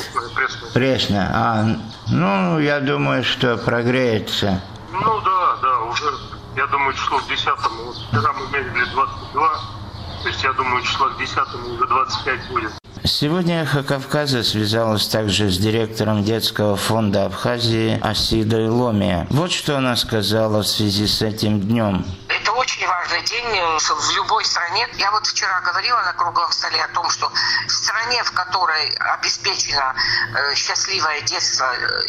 Пресная. Ну, я думаю, что прогреется. Ну да, уже, я думаю, число к 10-му. Вот вчера мы мерили 22, то есть, я думаю, число к 10-му уже 25 будет. Сегодня «Эхо Кавказа» связалась также с директором детского фонда Абхазии Асидой Ломия. Вот что она сказала в связи с этим днем. Это очень важный день в любой стране. Я вот вчера говорила на круглом столе о том, что в стране, в которой обеспечено счастливое детство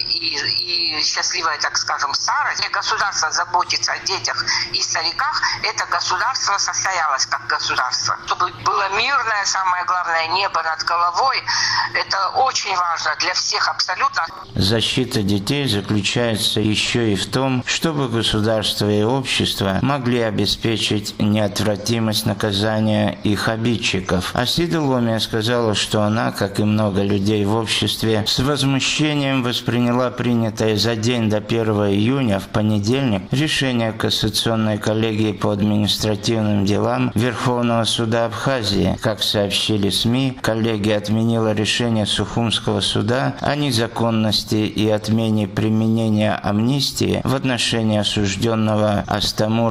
и счастливая, так скажем, старость, где государство заботится о детях и стариках, это государство состоялось как государство. Чтобы было мирное, самое главное, небо над головой, это очень важно для всех абсолютно. Защита детей заключается еще и в том, чтобы государство и общество могли обеспечить неотвратимость наказания их обидчиков. Асида Ломия сказала, что она, как и много людей в обществе, с возмущением восприняла принятое за день до 1 июня, в понедельник, решение Кассационной коллегии по административным делам Верховного суда Абхазии. Как сообщили СМИ, коллегия отменила решение Сухумского суда о незаконности и отмене применения амнистии в отношении осужденного Астамура Джоб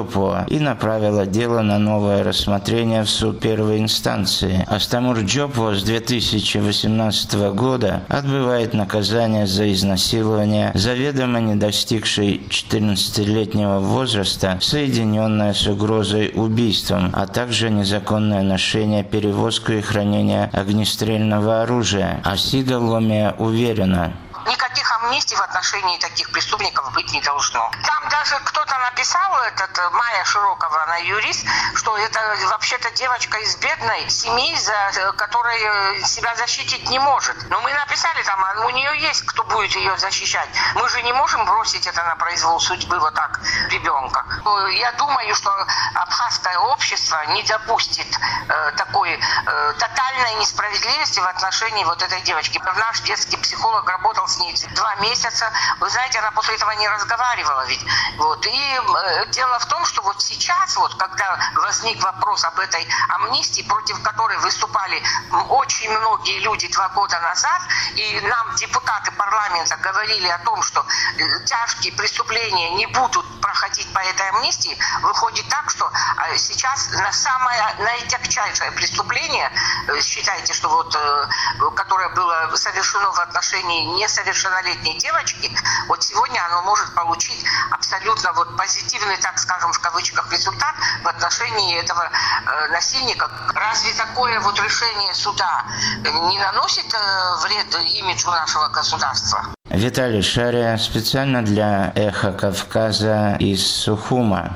Джопо и направила дело на новое рассмотрение в суд первой инстанции. Астамур Джопо с 2018 года отбывает наказание за изнасилование заведомо не достигшей 14-летнего возраста, соединенное с угрозой убийством, а также незаконное ношение, перевозку и хранение огнестрельного оружия. Асида Ломия уверена: никаких амнистий в отношении таких преступников быть не должно. Там даже кто-то написал, Майя Широкова, она юрист, что это вообще-то девочка из бедной семьи, которая себя защитить не может. Но мы написали там, у нее есть кто будет ее защищать. Мы же не можем бросить это на произвол судьбы вот так ребенка. Я думаю, что абхазское общество не допустит такой тотальной несправедливости в отношении вот этой девочки. Наш детский психолог работал с ней 2 месяца. Вы знаете, она после этого не разговаривала ведь. Вот. И дело в том, что вот сейчас, вот, когда возник вопрос об этой амнистии, против которой выступали очень многие люди 2 года назад, и нам депутаты парламента говорили о том, что тяжкие преступления не будут проходить по этой амнистии, выходит так, что сейчас на самое наитягчайшее преступление, считайте, что вот, которое было совершено в отношении несовершеннолетней девочки, вот сегодня оно может получить абсолютно вот позитивный, так скажем, в кавычках, результат в отношении этого насильника. Разве такое вот решение суда не наносит вред имиджу нашего государства? Виталий Шария специально для «Эхо Кавказа» из Сухума.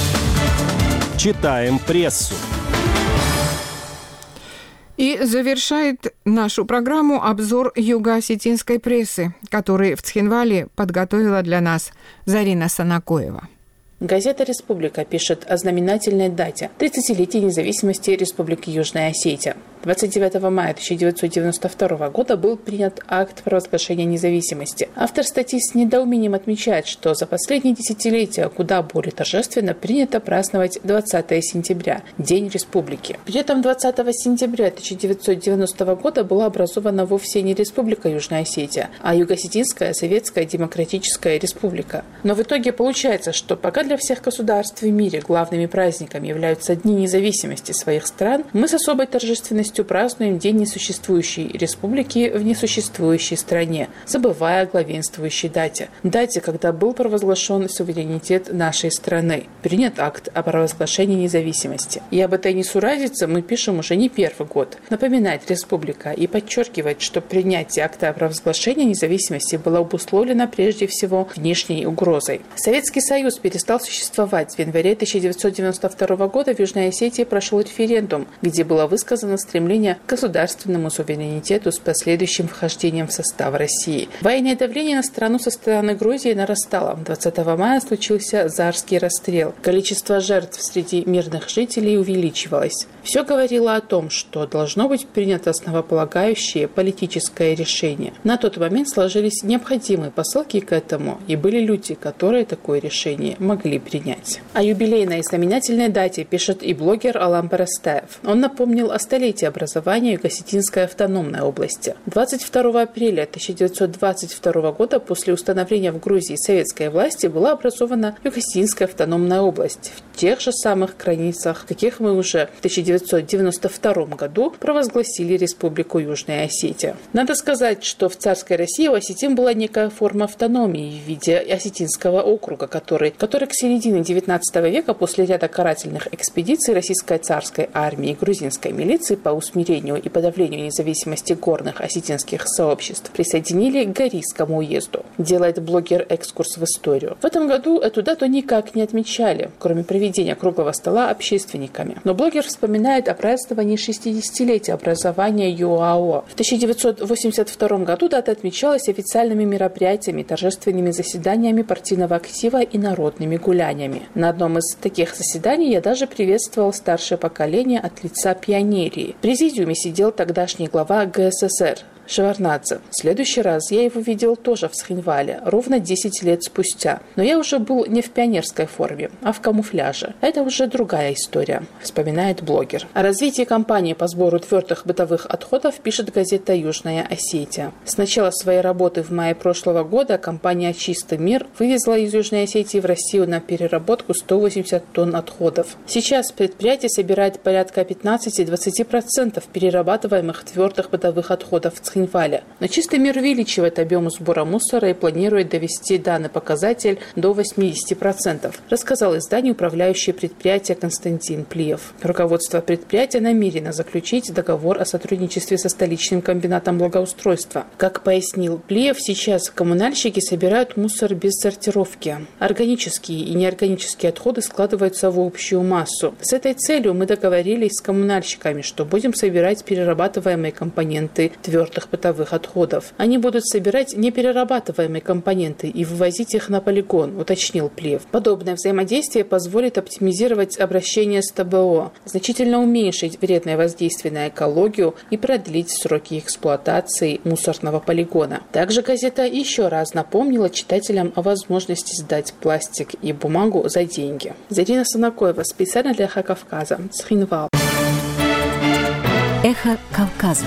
Читаем прессу. И завершает нашу программу обзор юго-осетинской прессы, который в Цхинвале подготовила для нас Зарина Санакоева. Газета «Республика» пишет о знаменательной дате – 30-летия независимости Республики Южная Осетия. 29 мая 1992 года был принят акт провозглашения независимости. Автор статьи с недоумением отмечает, что за последние десятилетия куда более торжественно принято праздновать 20 сентября – День Республики. При этом 20 сентября 1990 года была образована вовсе не Республика Южная Осетия, а Юго-Осетинская Советская Демократическая Республика. Но в итоге получается, что пока для всех государств в мире главными праздниками являются дни независимости своих стран, мы с особой торжественностью празднуем День несуществующей республики в несуществующей стране, забывая о главенствующей дате. Дате, когда был провозглашен суверенитет нашей страны. Принят акт о провозглашении независимости. И об этой несуразице мы пишем уже не первый год. Напоминает республика и подчеркивает, что принятие акта о провозглашении независимости было обусловлено прежде всего внешней угрозой. Советский Союз перестал существовать. В январе 1992 года в Южной Осетии прошел референдум, где было высказано стремление к государственному суверенитету с последующим вхождением в состав России. Военное давление на страну со стороны Грузии нарастало. 20 мая случился Зарский расстрел. Количество жертв среди мирных жителей увеличивалось. Все говорило о том, что должно быть принято основополагающее политическое решение. На тот момент сложились необходимые посылки к этому, и были люди, которые такое решение могли принять. О юбилейной и знаменательной дате пишет и блогер Алам Парастаев. Он напомнил о столетии образования Юго-Осетинской автономной области. 22 апреля 1922 года после установления в Грузии советской власти была образована Юго-Осетинская автономная область в тех же самых границах, каких мы уже в 1992 году провозгласили Республику Южная Осетия. Надо сказать, что в царской России у осетин была некая форма автономии в виде осетинского округа, который к середине XIX века после ряда карательных экспедиций российской царской армии и грузинской милиции по усмирению и подавлению независимости горных осетинских сообществ присоединили к Горийскому уезду. Делает блогер экскурс в историю. В этом году эту дату никак не отмечали, кроме проведения круглого стола общественниками. Но блогер вспоминает о праздновании 60-летия образования ЮАО. В 1982 году дата отмечалась официальными мероприятиями, торжественными заседаниями партийного актива и народными гуляниями. На одном из таких заседаний я даже приветствовал старшее поколение от лица пионерии. В президиуме сидел тогдашний глава ГССР Шеварднадзе. В следующий раз я его видел тоже в Цхинвале, ровно 10 лет спустя. Но я уже был не в пионерской форме, а в камуфляже. Это уже другая история, вспоминает блогер. О развитии кампании по сбору твердых бытовых отходов пишет газета «Южная Осетия». С начала своей работы в мае прошлого года компания «Чистый мир» вывезла из Южной Осетии в Россию на переработку 180 тонн отходов. Сейчас предприятие собирает порядка 15-20% перерабатываемых твердых бытовых отходов в Цхинвале. Но «Чистый мир» увеличивает объем сбора мусора и планирует довести данный показатель до 80%, рассказал изданию управляющий предприятие Константин Плиев. Руководство предприятия намерено заключить договор о сотрудничестве со столичным комбинатом благоустройства. Как пояснил Плиев, сейчас коммунальщики собирают мусор без сортировки. Органические и неорганические отходы складываются в общую массу. С этой целью мы договорились с коммунальщиками, что будем собирать перерабатываемые компоненты твердых бытовых отходов. Они будут собирать неперерабатываемые компоненты и вывозить их на полигон, уточнил Плиев. Подобное взаимодействие позволит оптимизировать обращение с ТБО, значительно уменьшить вредное воздействие на экологию и продлить сроки эксплуатации мусорного полигона. Также газета еще раз напомнила читателям о возможности сдать пластик и бумагу за деньги. Зарина Санакоева, специально для «Эхо Кавказа», Цхинвал. Эхо Кавказа.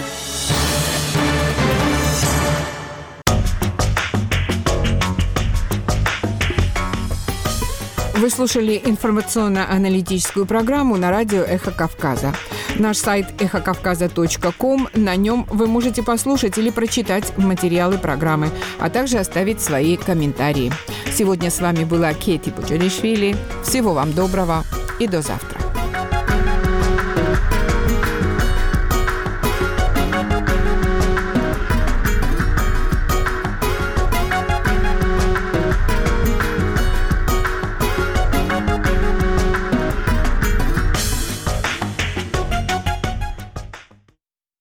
Вы слушали информационно-аналитическую программу на радио «Эхо Кавказа». Наш сайт эхокавказа.ком, на нем вы можете послушать или прочитать материалы программы, а также оставить свои комментарии. Сегодня с вами была Кети Пучалишвили. Всего вам доброго и до завтра.